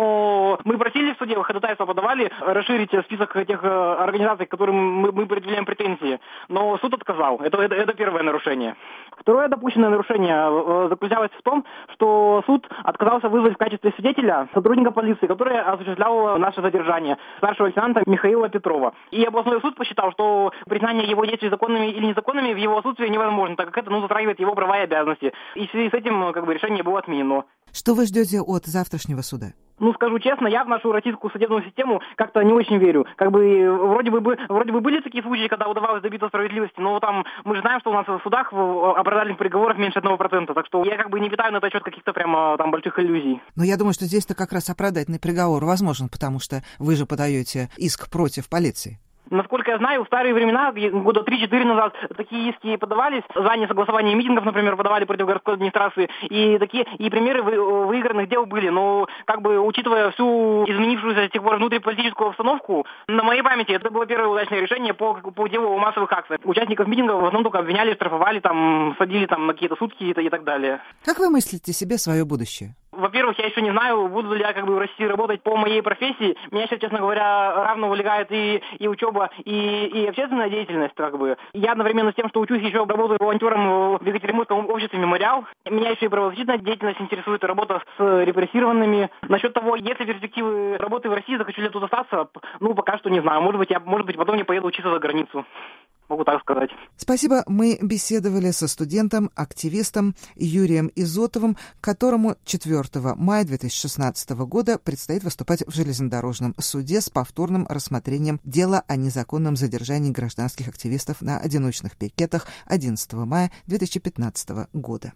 Но мы просили в суде, ходатайство подавали, расширить список тех организаций, к которым мы, мы предъявляем претензии. Но суд отказал. Это, это, это первое нарушение. Второе допущенное нарушение заключалось в том, что суд отказался вызвать в качестве свидетеля сотрудника полиции, который осуществлял наше задержание, старшего лейтенанта Михаила Петрова. И областной суд посчитал, что признание его действий законными или незаконными в его отсутствии невозможно, так как это ну, затрагивает его права и обязанности. И в связи с этим как бы, решение было отменено. Что вы ждете от завтрашнего суда? Ну, скажу честно, я в нашу российскую судебную систему как-то не очень верю. Как бы вроде бы, вроде бы были такие случаи, когда удавалось добиться справедливости, но там мы же знаем, что у нас в судах в оправдательных приговорах меньше одного процента, так что я как бы не питаю на этот счет каких-то прямо там больших иллюзий. Но я думаю, что здесь-то как раз оправдательный приговор возможен, потому что вы же подаете иск против полиции. Насколько я знаю, в старые времена, года три-четыре назад, такие иски подавались за несогласование митингов, например, подавали против городской администрации, и такие и примеры выигранных дел были. Но, как бы, учитывая всю изменившуюся с тех пор внутриполитическую обстановку, на моей памяти это было первое удачное решение по, по делу о массовых акциях. Участников митингов в основном только обвиняли, штрафовали, там, садили там, на какие-то сутки и, и так далее. Как вы мыслите себе свое будущее? Во-первых, я еще не знаю, буду ли я как бы в России работать по моей профессии. Меня сейчас, честно говоря, равно увлекает и, и учеба, и, и общественная деятельность, как бы. Я одновременно с тем, что учусь, еще работаю волонтером в Екатеринбургском обществе «Мемориал». Меня еще и правозащитная деятельность интересует, работа с репрессированными. Насчет того, есть ли перспективы работы в России, захочу ли тут остаться, ну, пока что не знаю. Может быть, я, может быть, потом не поеду учиться за границу. Могу так сказать. Спасибо. Мы беседовали со студентом, активистом Юрием Изотовым, которому четвёртого мая две тысячи шестнадцатого года предстоит выступать в железнодорожном суде с повторным рассмотрением дела о незаконном задержании гражданских активистов на одиночных пикетах одиннадцатого мая две тысячи пятнадцатого года.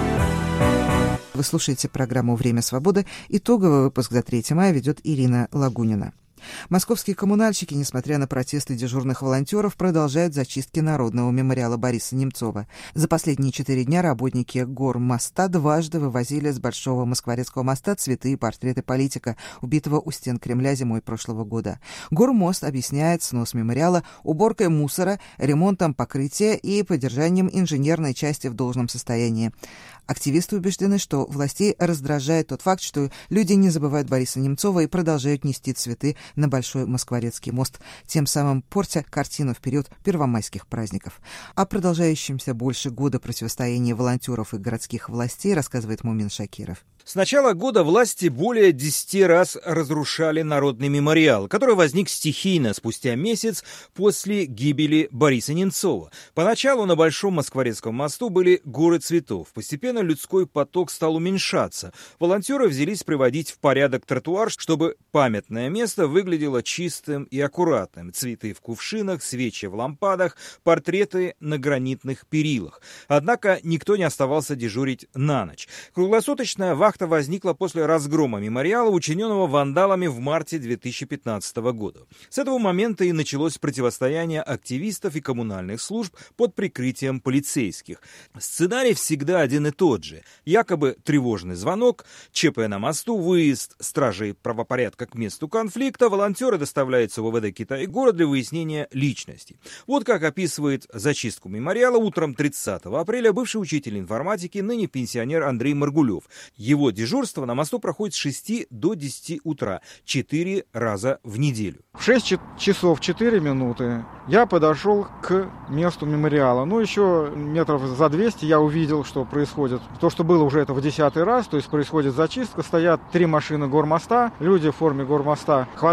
Вы слушаете программу «Время свободы». Итоговый выпуск за третьего мая ведет Ирина Лагунина. Московские коммунальщики, несмотря на протесты дежурных волонтеров, продолжают зачистки народного мемориала Бориса Немцова. За последние четыре дня работники Гормоста дважды вывозили с Большого Москворецкого моста цветы и портреты политика, убитого у стен Кремля зимой прошлого года. Гормост объясняет снос мемориала уборкой мусора, ремонтом покрытия и поддержанием инженерной части в должном состоянии. Активисты убеждены, что властей раздражает тот факт, что люди не забывают Бориса Немцова и продолжают нести цветы на Большой Москворецкий мост, тем самым портя картину в период первомайских праздников. О продолжающемся больше года противостоянии волонтеров и городских властей рассказывает Мумин Шакиров. С начала года власти более десяти раз разрушали Народный мемориал, который возник стихийно спустя месяц после гибели Бориса Немцова. Поначалу на Большом Москворецком мосту были горы цветов. Постепенно людской поток стал уменьшаться. Волонтеры взялись приводить в порядок тротуар, чтобы памятное место выглядело чистым и аккуратным. Цветы в кувшинах, свечи в лампадах, портреты на гранитных перилах. Однако никто не оставался дежурить на ночь. Круглосуточная вахта возникла после разгрома мемориала, учиненного вандалами в марте две тысячи пятнадцатого года. С этого момента и началось противостояние активистов и коммунальных служб под прикрытием полицейских. Сценарий всегда один и тот же. Якобы тревожный звонок, ЧП на мосту, выезд стражей правопорядка к месту конфликта, волонтеры доставляются в ОВД Китай-город для выяснения личности. Вот как описывает зачистку мемориала утром тридцатого апреля бывший учитель информатики, ныне пенсионер Андрей Маргулев. Его дежурство на мосту проходит с шести до десяти утра, четыре раза в неделю. В шесть часов четыре минуты я подошел к месту мемориала. Ну, еще метров за двести я увидел, что происходит. То, что было уже это в десятый раз, то есть происходит зачистка. Стоят три машины Гормоста. Люди в форме Гормоста хватают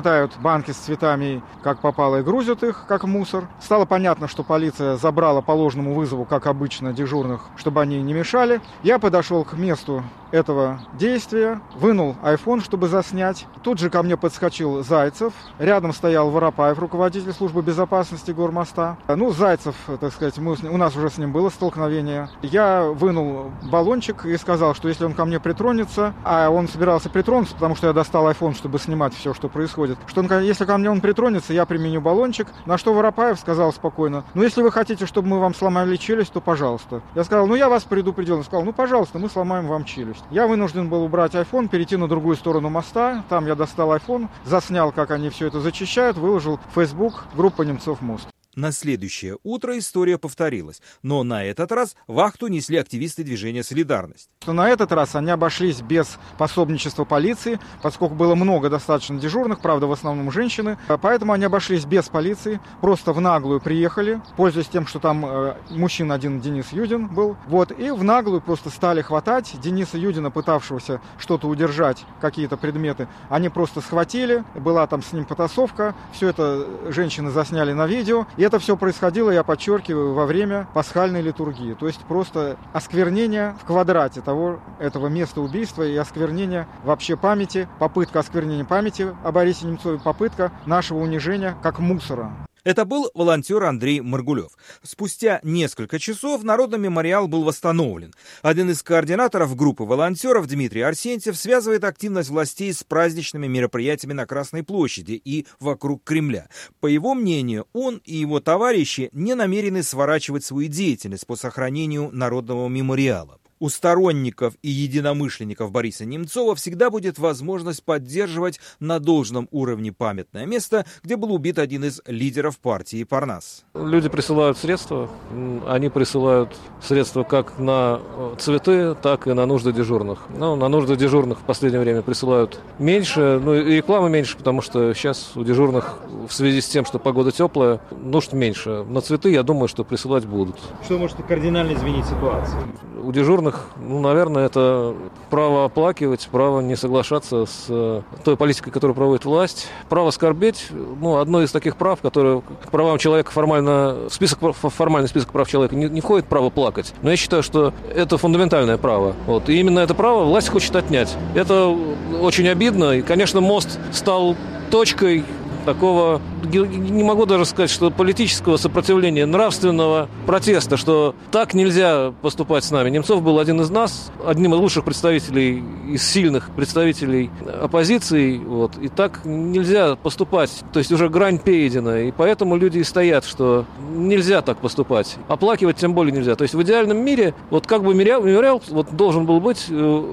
хватают банки с цветами, как попало, и грузят их, как мусор. Стало понятно, что полиция забрала по ложному вызову, как обычно, дежурных, чтобы они не мешали. Я подошел к месту этого действия, вынул айфон, чтобы заснять. Тут же ко мне подскочил Зайцев. Рядом стоял Воропаев, руководитель службы безопасности Гормоста. Ну, Зайцев, так сказать, мы, у нас уже с ним было столкновение. Я вынул баллончик и сказал, что если он ко мне притронется, а он собирался притронуться, потому что я достал айфон, чтобы снимать все, что происходит, что он, если ко мне он притронется, я применю баллончик. На что Воропаев сказал спокойно: ну, если вы хотите, чтобы мы вам сломали челюсть, то пожалуйста. Я сказал: ну, я вас предупредил. Он сказал: ну, пожалуйста, мы сломаем вам челюсть. Я вынужден был убрать айфон, перейти на другую сторону моста. Там я достал айфон, заснял, как они все это зачищают, выложил в Facebook группа «Немцов мост». На следующее утро история повторилась, но на этот раз вахту несли активисты движения «Солидарность». На этот раз они обошлись без пособничества полиции, поскольку было много достаточно дежурных, правда, в основном женщины. Поэтому они обошлись без полиции, просто в наглую приехали, пользуясь тем, что там э, мужчина один, Денис Юдин, был. Вот, и в наглую просто стали хватать Дениса Юдина, пытавшегося что-то удержать, какие-то предметы. Они просто схватили, была там с ним потасовка, все это женщины засняли на видео. И это все происходило, я подчеркиваю, во время пасхальной литургии. То есть просто осквернение в квадрате того, этого места убийства и осквернение вообще памяти, попытка осквернения памяти о Борисе Немцове, попытка нашего унижения как мусора. Это был волонтер Андрей Маргулев. Спустя несколько часов Народный мемориал был восстановлен. Один из координаторов группы волонтеров, Дмитрий Арсентьев, связывает активность властей с праздничными мероприятиями на Красной площади и вокруг Кремля. По его мнению, он и его товарищи не намерены сворачивать свою деятельность по сохранению Народного мемориала. У сторонников и единомышленников Бориса Немцова всегда будет возможность поддерживать на должном уровне памятное место, где был убит один из лидеров партии Парнас. Люди присылают средства, они присылают средства как на цветы, так и на нужды дежурных. Ну, на нужды дежурных в последнее время присылают меньше, ну и рекламы меньше, потому что сейчас у дежурных в связи с тем, что погода теплая, нужд меньше. На цветы, я думаю, что присылать будут. Что может кардинально изменить ситуацию? У дежурных, ну, наверное, это право оплакивать, право не соглашаться с той политикой, которую проводит власть, право скорбеть. Ну, одно из таких прав, которое к правам человека формально, в список, формальный список прав человека не, не входит право плакать. Но я считаю, что это фундаментальное право. Вот. И именно это право власть хочет отнять. Это очень обидно. И, конечно, мост стал точкой такого, не могу даже сказать, что политического сопротивления, нравственного протеста, что так нельзя поступать с нами. Немцов был один из нас, одним из лучших представителей, из сильных представителей оппозиции, вот, и так нельзя поступать, то есть уже грань перейдена, и поэтому люди и стоят, что нельзя так поступать, оплакивать тем более нельзя. То есть в идеальном мире, вот как бы мемориал вот, должен был быть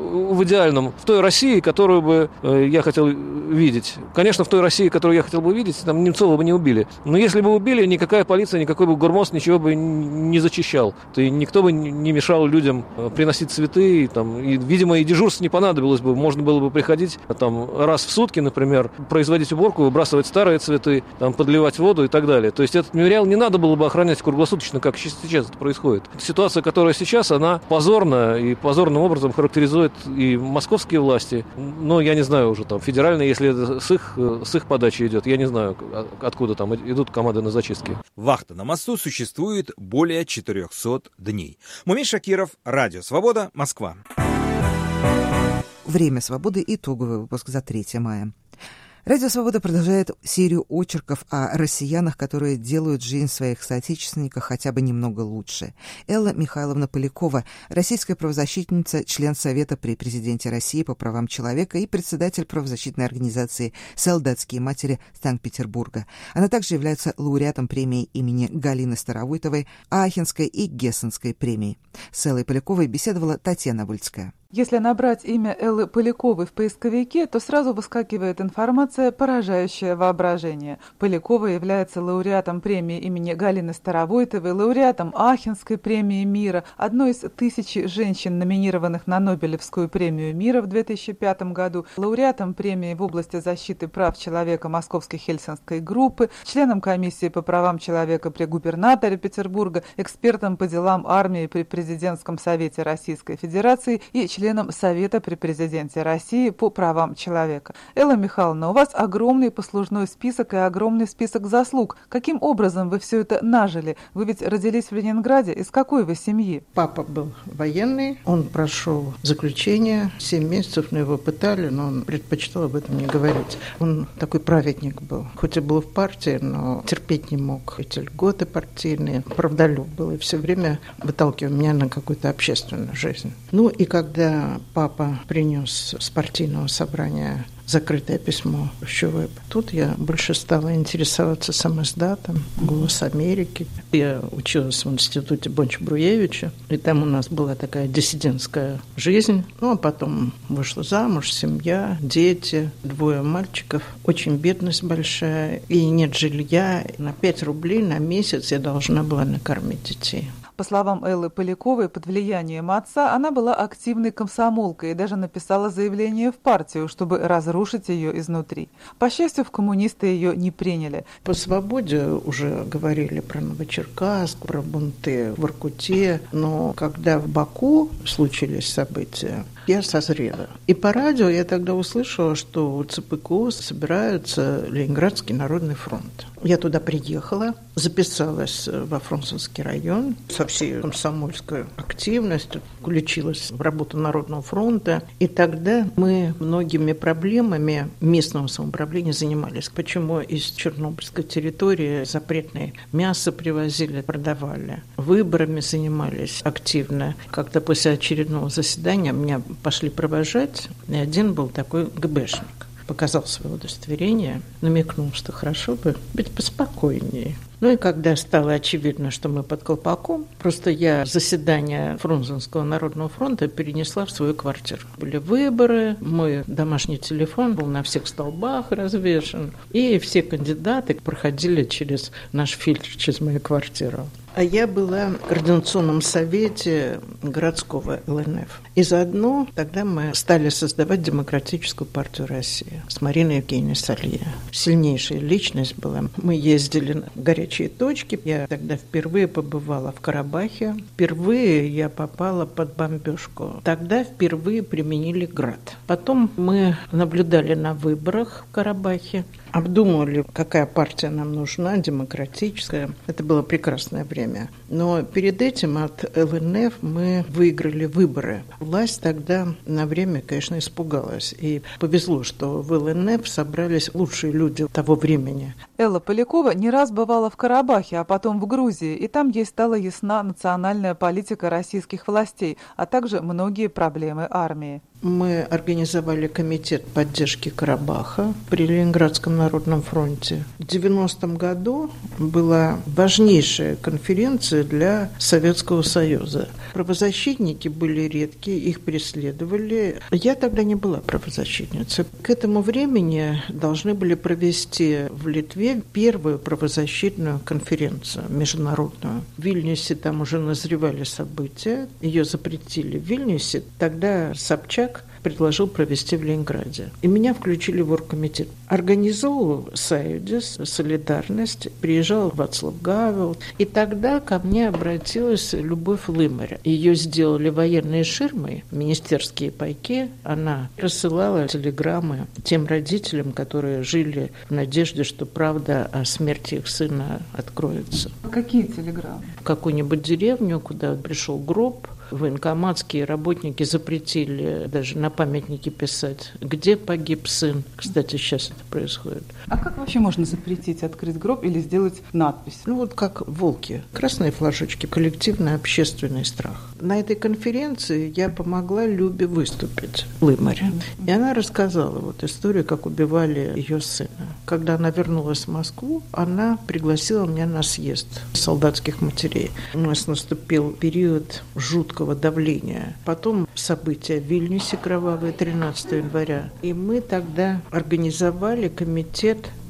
в идеальном, в той России, которую бы я хотел видеть. Конечно, в той России, которую я хотел бы видеть, там Немцова бы не убили. Но если бы убили, никакая полиция, никакой бы Гормост ничего бы не зачищал. То и никто бы не мешал людям приносить цветы. И, там, и, видимо, и дежурство не понадобилось бы. Можно было бы приходить там, раз в сутки, например, производить уборку, выбрасывать старые цветы, там, подливать воду и так далее. То есть этот мемориал не надо было бы охранять круглосуточно, как сейчас это происходит. Ситуация, которая сейчас, она позорна и позорным образом характеризует и московские власти. Но я не знаю уже, там, федеральные, если это с их, с их подачи идет, я не знаю, откуда там идут команды на зачистки. Вахта на мосту существует более четырехсот дней. Мумин Шакиров, Радио Свобода, Москва. Время свободы. Итоговый выпуск за третье мая. Радио «Свобода» продолжает серию очерков о россиянах, которые делают жизнь своих соотечественников хотя бы немного лучше. Элла Михайловна Полякова, российская правозащитница, член Совета при президенте России по правам человека и председатель правозащитной организации «Солдатские матери» Санкт-Петербурга. Она также является лауреатом премии имени Галины Старовойтовой, Аахенской и Гессенской премий. С Эллой Поляковой беседовала Татьяна Выльская. Если набрать имя Эллы Поляковой в поисковике, то сразу выскакивает информация, поражающая воображение. Полякова является лауреатом премии имени Галины Старовойтовой, лауреатом Аахенской премии мира, одной из тысячи женщин, номинированных на Нобелевскую премию мира в две тысячи пятом году, лауреатом премии в области защиты прав человека Московской Хельсинской группы, членом комиссии по правам человека при губернаторе Петербурга, экспертом по делам армии при президентском совете Российской Федерации и членом членом Совета при президенте России по правам человека. Элла Михайловна, у вас огромный послужной список и огромный список заслуг. Каким образом вы все это нажили? Вы ведь родились в Ленинграде. Из какой вы семьи? Папа был военный. Он прошел заключение. Семь месяцев на его пытали, но он предпочитал об этом не говорить. Он такой праведник был. Хоть и был в партии, но терпеть не мог эти льготы партийные. Правдолюб был и все время выталкивал меня на какую-то общественную жизнь. Ну и когда папа принес с партийного собрания закрытое письмо в ЩВЭП. Тут я больше стала интересоваться самиздатом, «Голос Америки». Я училась в институте Бонча-Бруевича, и там у нас была такая диссидентская жизнь. Ну, а потом вышла замуж, семья, дети, двое мальчиков. Очень бедность большая, и нет жилья. На пять рублей на месяц я должна была накормить детей. По словам Эллы Поляковой, под влиянием отца она была активной комсомолкой и даже написала заявление в партию, чтобы разрушить ее изнутри. По счастью, в коммунисты ее не приняли. По свободе уже говорили про Новочеркасск, про бунты в Воркуте, но когда в Баку случились события, я созрела. И по радио я тогда услышала, что у ЦПКО собирается Ленинградский народный фронт. Я туда приехала, записалась во Фрунзенский район со всей комсомольской активностью, включилась в работу Народного фронта. И тогда мы многими проблемами местного самоуправления занимались. Почему из Чернобыльской территории запретное мясо привозили, продавали. Выборами занимались активно. Как-то после очередного заседания меня пошли провожать, и один был такой ГБшник. Показал свое удостоверение, намекнул, что хорошо бы быть поспокойнее. Ну и когда стало очевидно, что мы под колпаком, просто я заседание Фрунзенского народного фронта перенесла в свою квартиру. Были выборы, мой домашний телефон был на всех столбах развешен, и все кандидаты проходили через наш фильтр, через мою квартиру. А я была в Координационном совете городского эл эн эф. И заодно тогда мы стали создавать Демократическую партию России с Мариной Евгеньевной Салье. Сильнейшая личность была. Мы ездили в горячие точки. Я тогда впервые побывала в Карабахе. Впервые я попала под бомбежку. Тогда впервые применили град. Потом мы наблюдали на выборах в Карабахе. Обдумывали, какая партия нам нужна, демократическая. Это было прекрасное время. Но перед этим от эл эн эф мы выиграли выборы. Власть тогда на время, конечно, испугалась. И повезло, что в эл эн эф собрались лучшие люди того времени. Элла Полякова не раз бывала в Карабахе, а потом в Грузии. И там ей стала ясна национальная политика российских властей, а также многие проблемы армии. Мы организовали комитет поддержки Карабаха при Ленинградском народном фронте. В девяностом году была важнейшая конференция для Советского Союза. Правозащитники были редкие, их преследовали. Я тогда не была правозащитницей. К этому времени должны были провести в Литве первую правозащитную конференцию международную. В Вильнюсе там уже назревали события, ее запретили в Вильнюсе. Тогда Собчак предложил провести в Ленинграде. И меня включили в оргкомитет. Организовывал Союз, Солидарность, приезжал Вацлав Гавел. И тогда ко мне обратилась Любовь Лымарь. Ее сделали военные ширмой, министерские пайки. Она рассылала телеграммы тем родителям, которые жили в надежде, что правда о смерти их сына откроется. Какие телеграммы? В какую-нибудь деревню, куда пришел гроб, военкоматские работники запретили даже на памятнике писать, где погиб сын. Кстати, сейчас это происходит. А как вообще можно запретить открыть гроб или сделать надпись? Ну вот как волки. Красные флажочки, коллективный общественный страх. На этой конференции я помогла Любе выступить, Лымаре. И она рассказала вот историю, как убивали ее сына. Когда она вернулась в Москву, она пригласила меня на съезд солдатских матерей. У нас наступил период жуткого давления. Потом события в Вильнюсе кровавые тринадцатого января. И мы тогда организовали комитет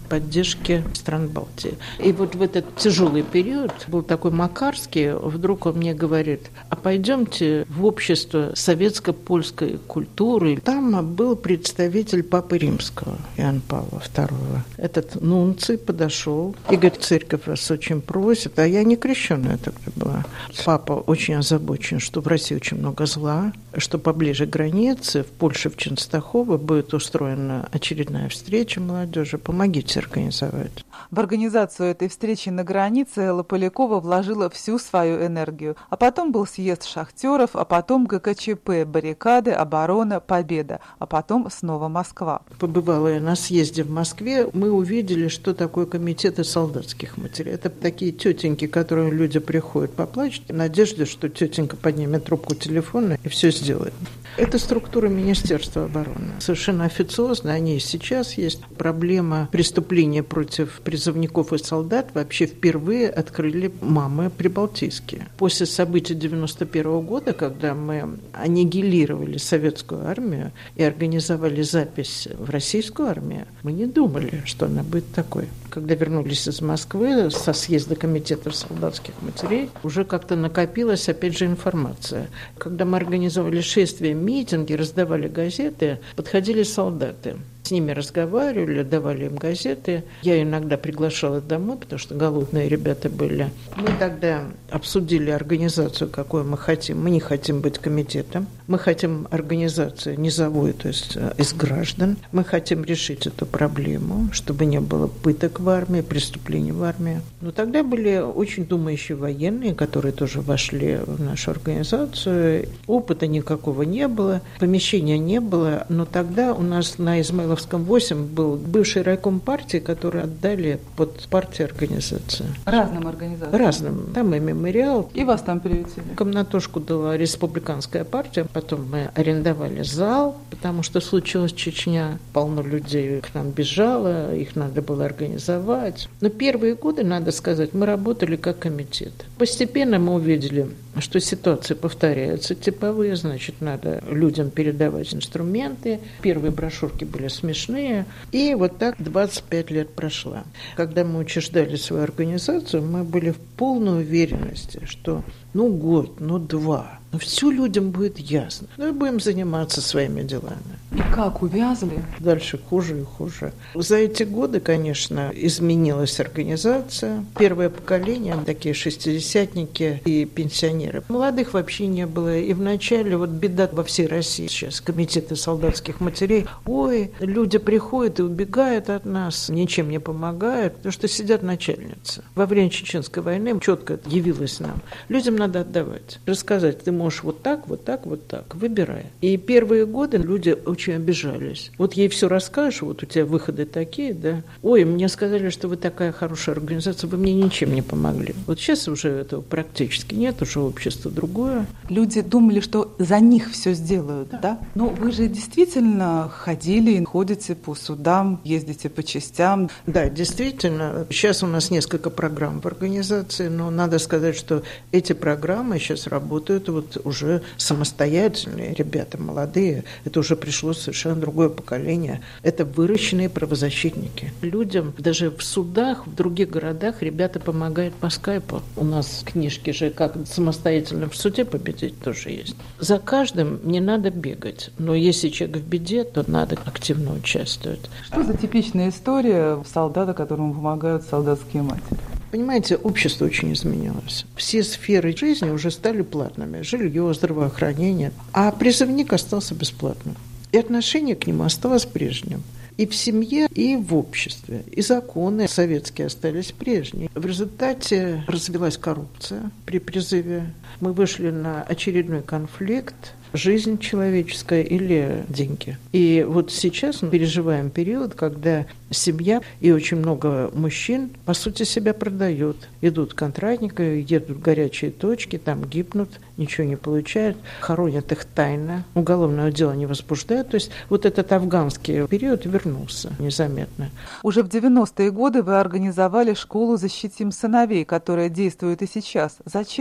поддержки стран Балтии. И вот в этот тяжелый период был такой Макарский, вдруг он мне говорит, а пойдемте в общество советско-польской культуры. Там был представитель Папы Римского, Иоанна Павла второго. Этот нунций подошел и говорит, церковь вас очень просит, а я не крещенная тогда была. Папа очень озабочен, что в России очень много зла, что поближе к границе, в Польше, в Ченстахово, будет устроена очередная встреча молодежи. Помогите организовать. В организацию этой встречи на границе Элла Полякова вложила всю свою энергию. А потом был съезд шахтеров, а потом ГКЧП, баррикады, оборона, победа, а потом снова Москва. Побывала я на съезде в Москве, мы увидели, что такое комитеты солдатских матерей. Это такие тетеньки, к которым люди приходят поплачут, в надежде, что тетенька поднимет трубку телефона и все сделает. Это структура Министерства обороны. Совершенно официозно, они и сейчас есть. Проблема преступления против призывников и солдат вообще впервые открыли мамы прибалтийские. После событий девяносто первого года, когда мы аннигилировали советскую армию и организовали запись в российскую армию, мы не думали, что она будет такой. Когда вернулись из Москвы со съезда комитетов солдатских матерей, уже как-то накопилась, опять же, информация. Когда мы организовали шествие, митинги, раздавали газеты, подходили солдаты. С ними разговаривали, давали им газеты. Я иногда приглашала домой, потому что голодные ребята были. Мы тогда обсудили организацию, какую мы хотим. Мы не хотим быть комитетом. Мы хотим организацию низовую, то есть из граждан. Мы хотим решить эту проблему, чтобы не было пыток в армии, преступлений в армии. Но тогда были очень думающие военные, которые тоже вошли в нашу организацию. Опыта никакого не было, помещения не было. Но тогда у нас на Измайловском восемь был бывший райком партии, который отдали под партию организацию. Разным организациям? Разным. Там и мемориал. И вас там приютили? Комнатушку дала республиканская партия. Потом мы арендовали зал, потому что случилась Чечня. Полно людей к нам бежало, их надо было организовать. Но первые годы, надо сказать, мы работали как комитет. Постепенно мы увидели, что ситуация повторяется. Типовые, значит, надо людям передавать инструменты. Первые брошюрки были смешные. И вот так двадцать пять лет прошло. Когда мы учреждали свою организацию, мы были в полной уверенности, что ну год, ну два, но все людям будет ясно. Мы будем заниматься своими делами. И как увязли? Дальше хуже и хуже. За эти годы, конечно, изменилась организация. Первое поколение, такие шестидесятники и пенсионеры. Молодых вообще не было. И вначале вот беда во всей России сейчас. Комитеты солдатских матерей. Ой, люди приходят и убегают от нас, ничем не помогают, потому что сидят начальницы. Во время Чеченской войны четко явилось нам. Людям надо отдавать. Рассказать, ты можешь вот так, вот так, вот так. Выбирай. И первые годы люди очень обижались. Вот ей все расскажешь, вот у тебя выходы такие, да. Ой, мне сказали, что вы такая хорошая организация, вы мне ничем не помогли. Вот сейчас уже этого практически нет, уже общество другое. Люди думали, что за них все сделают, да? да? Но вы же действительно ходили, ходите по судам, ездите по частям. Да, действительно. Сейчас у нас несколько программ в организации, но надо сказать, что эти программы сейчас работают вот уже самостоятельные ребята, молодые. Это уже пришло совершенно другое поколение. Это выращенные правозащитники. Людям даже в судах, в других городах ребята помогают по скайпу. У нас книжки же как самостоятельно в суде победить тоже есть. За каждым не надо бегать. Но если человек в беде, то надо активно участвовать. Что за типичная история солдата, которому помогают солдатские матери? Понимаете, общество очень изменилось. Все сферы жизни уже стали платными. Жилье, здравоохранение. А призывник остался бесплатным. И отношение к нему осталось прежним. И в семье, и в обществе. И законы советские остались прежние. В результате развилась коррупция при призыве. Мы вышли на очередной конфликт. Жизнь человеческая или деньги. И вот сейчас мы переживаем период, когда семья и очень много мужчин, по сути, себя продают. Идут контрактники, едут в горячие точки, там гибнут, ничего не получают, хоронят их тайно, уголовного дела не возбуждают. То есть вот этот афганский период вернулся незаметно. Уже в девяностые годы вы организовали школу «Защитим сыновей», которая действует и сейчас. Зачем?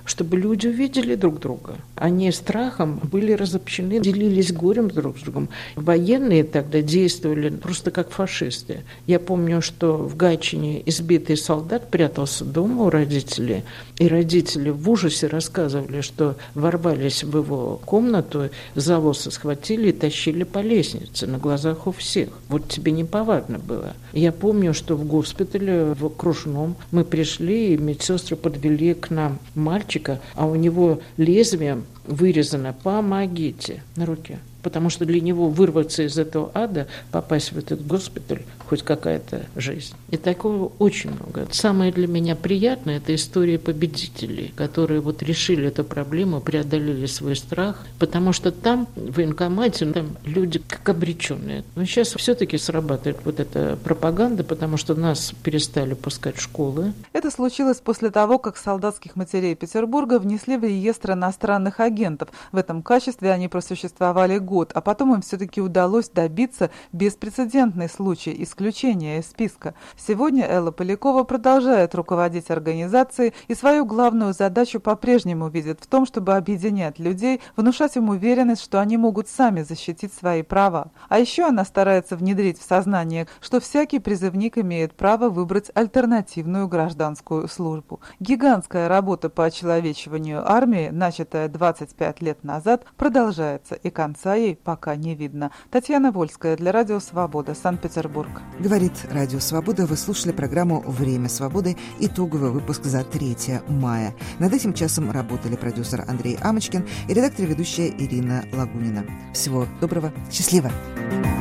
чтобы люди увидели друг друга. Они страхом были разобщены, делились горем друг с другом. Военные тогда действовали просто как фашисты. Я помню, что в Гатчине избитый солдат прятался дома у родителей, и родители в ужасе рассказывали, что ворвались в его комнату, за волосы схватили и тащили по лестнице на глазах у всех. Вот тебе неповадно было. Я помню, что в госпитале, в окружном, мы пришли, и медсестры подвели к нам мальчика, а у него лезвием вырезано «Помогите» на руке. Потому что для него вырваться из этого ада, попасть в этот госпиталь, хоть какая-то жизнь. И такого очень много. Самое для меня приятное – это история победителей, которые вот решили эту проблему, преодолели свой страх, потому что там, в военкомате, там люди как обреченные. Но сейчас все-таки срабатывает вот эта пропаганда, потому что нас перестали пускать в школы. Это случилось после того, как солдатских матерей Петербурга внесли в реестр иностранных агентов. В этом качестве они просуществовали год. А потом им все-таки удалось добиться беспрецедентный случай исключения из списка. Сегодня Элла Полякова продолжает руководить организацией и свою главную задачу по-прежнему видит в том, чтобы объединять людей, внушать им уверенность, что они могут сами защитить свои права. А еще она старается внедрить в сознание, что всякий призывник имеет право выбрать альтернативную гражданскую службу. Гигантская работа по очеловечиванию армии, начатая двадцать пять лет назад, продолжается, и конца ей пока не видно. Татьяна Вольская для Радио Свобода, Санкт-Петербург. Говорит Радио Свобода. Вы слушали программу «Время свободы». Итоговый выпуск за третье мая. Над этим часом работали продюсер Андрей Амочкин и редактор-ведущая Ирина Лагунина. Всего доброго. Счастливо.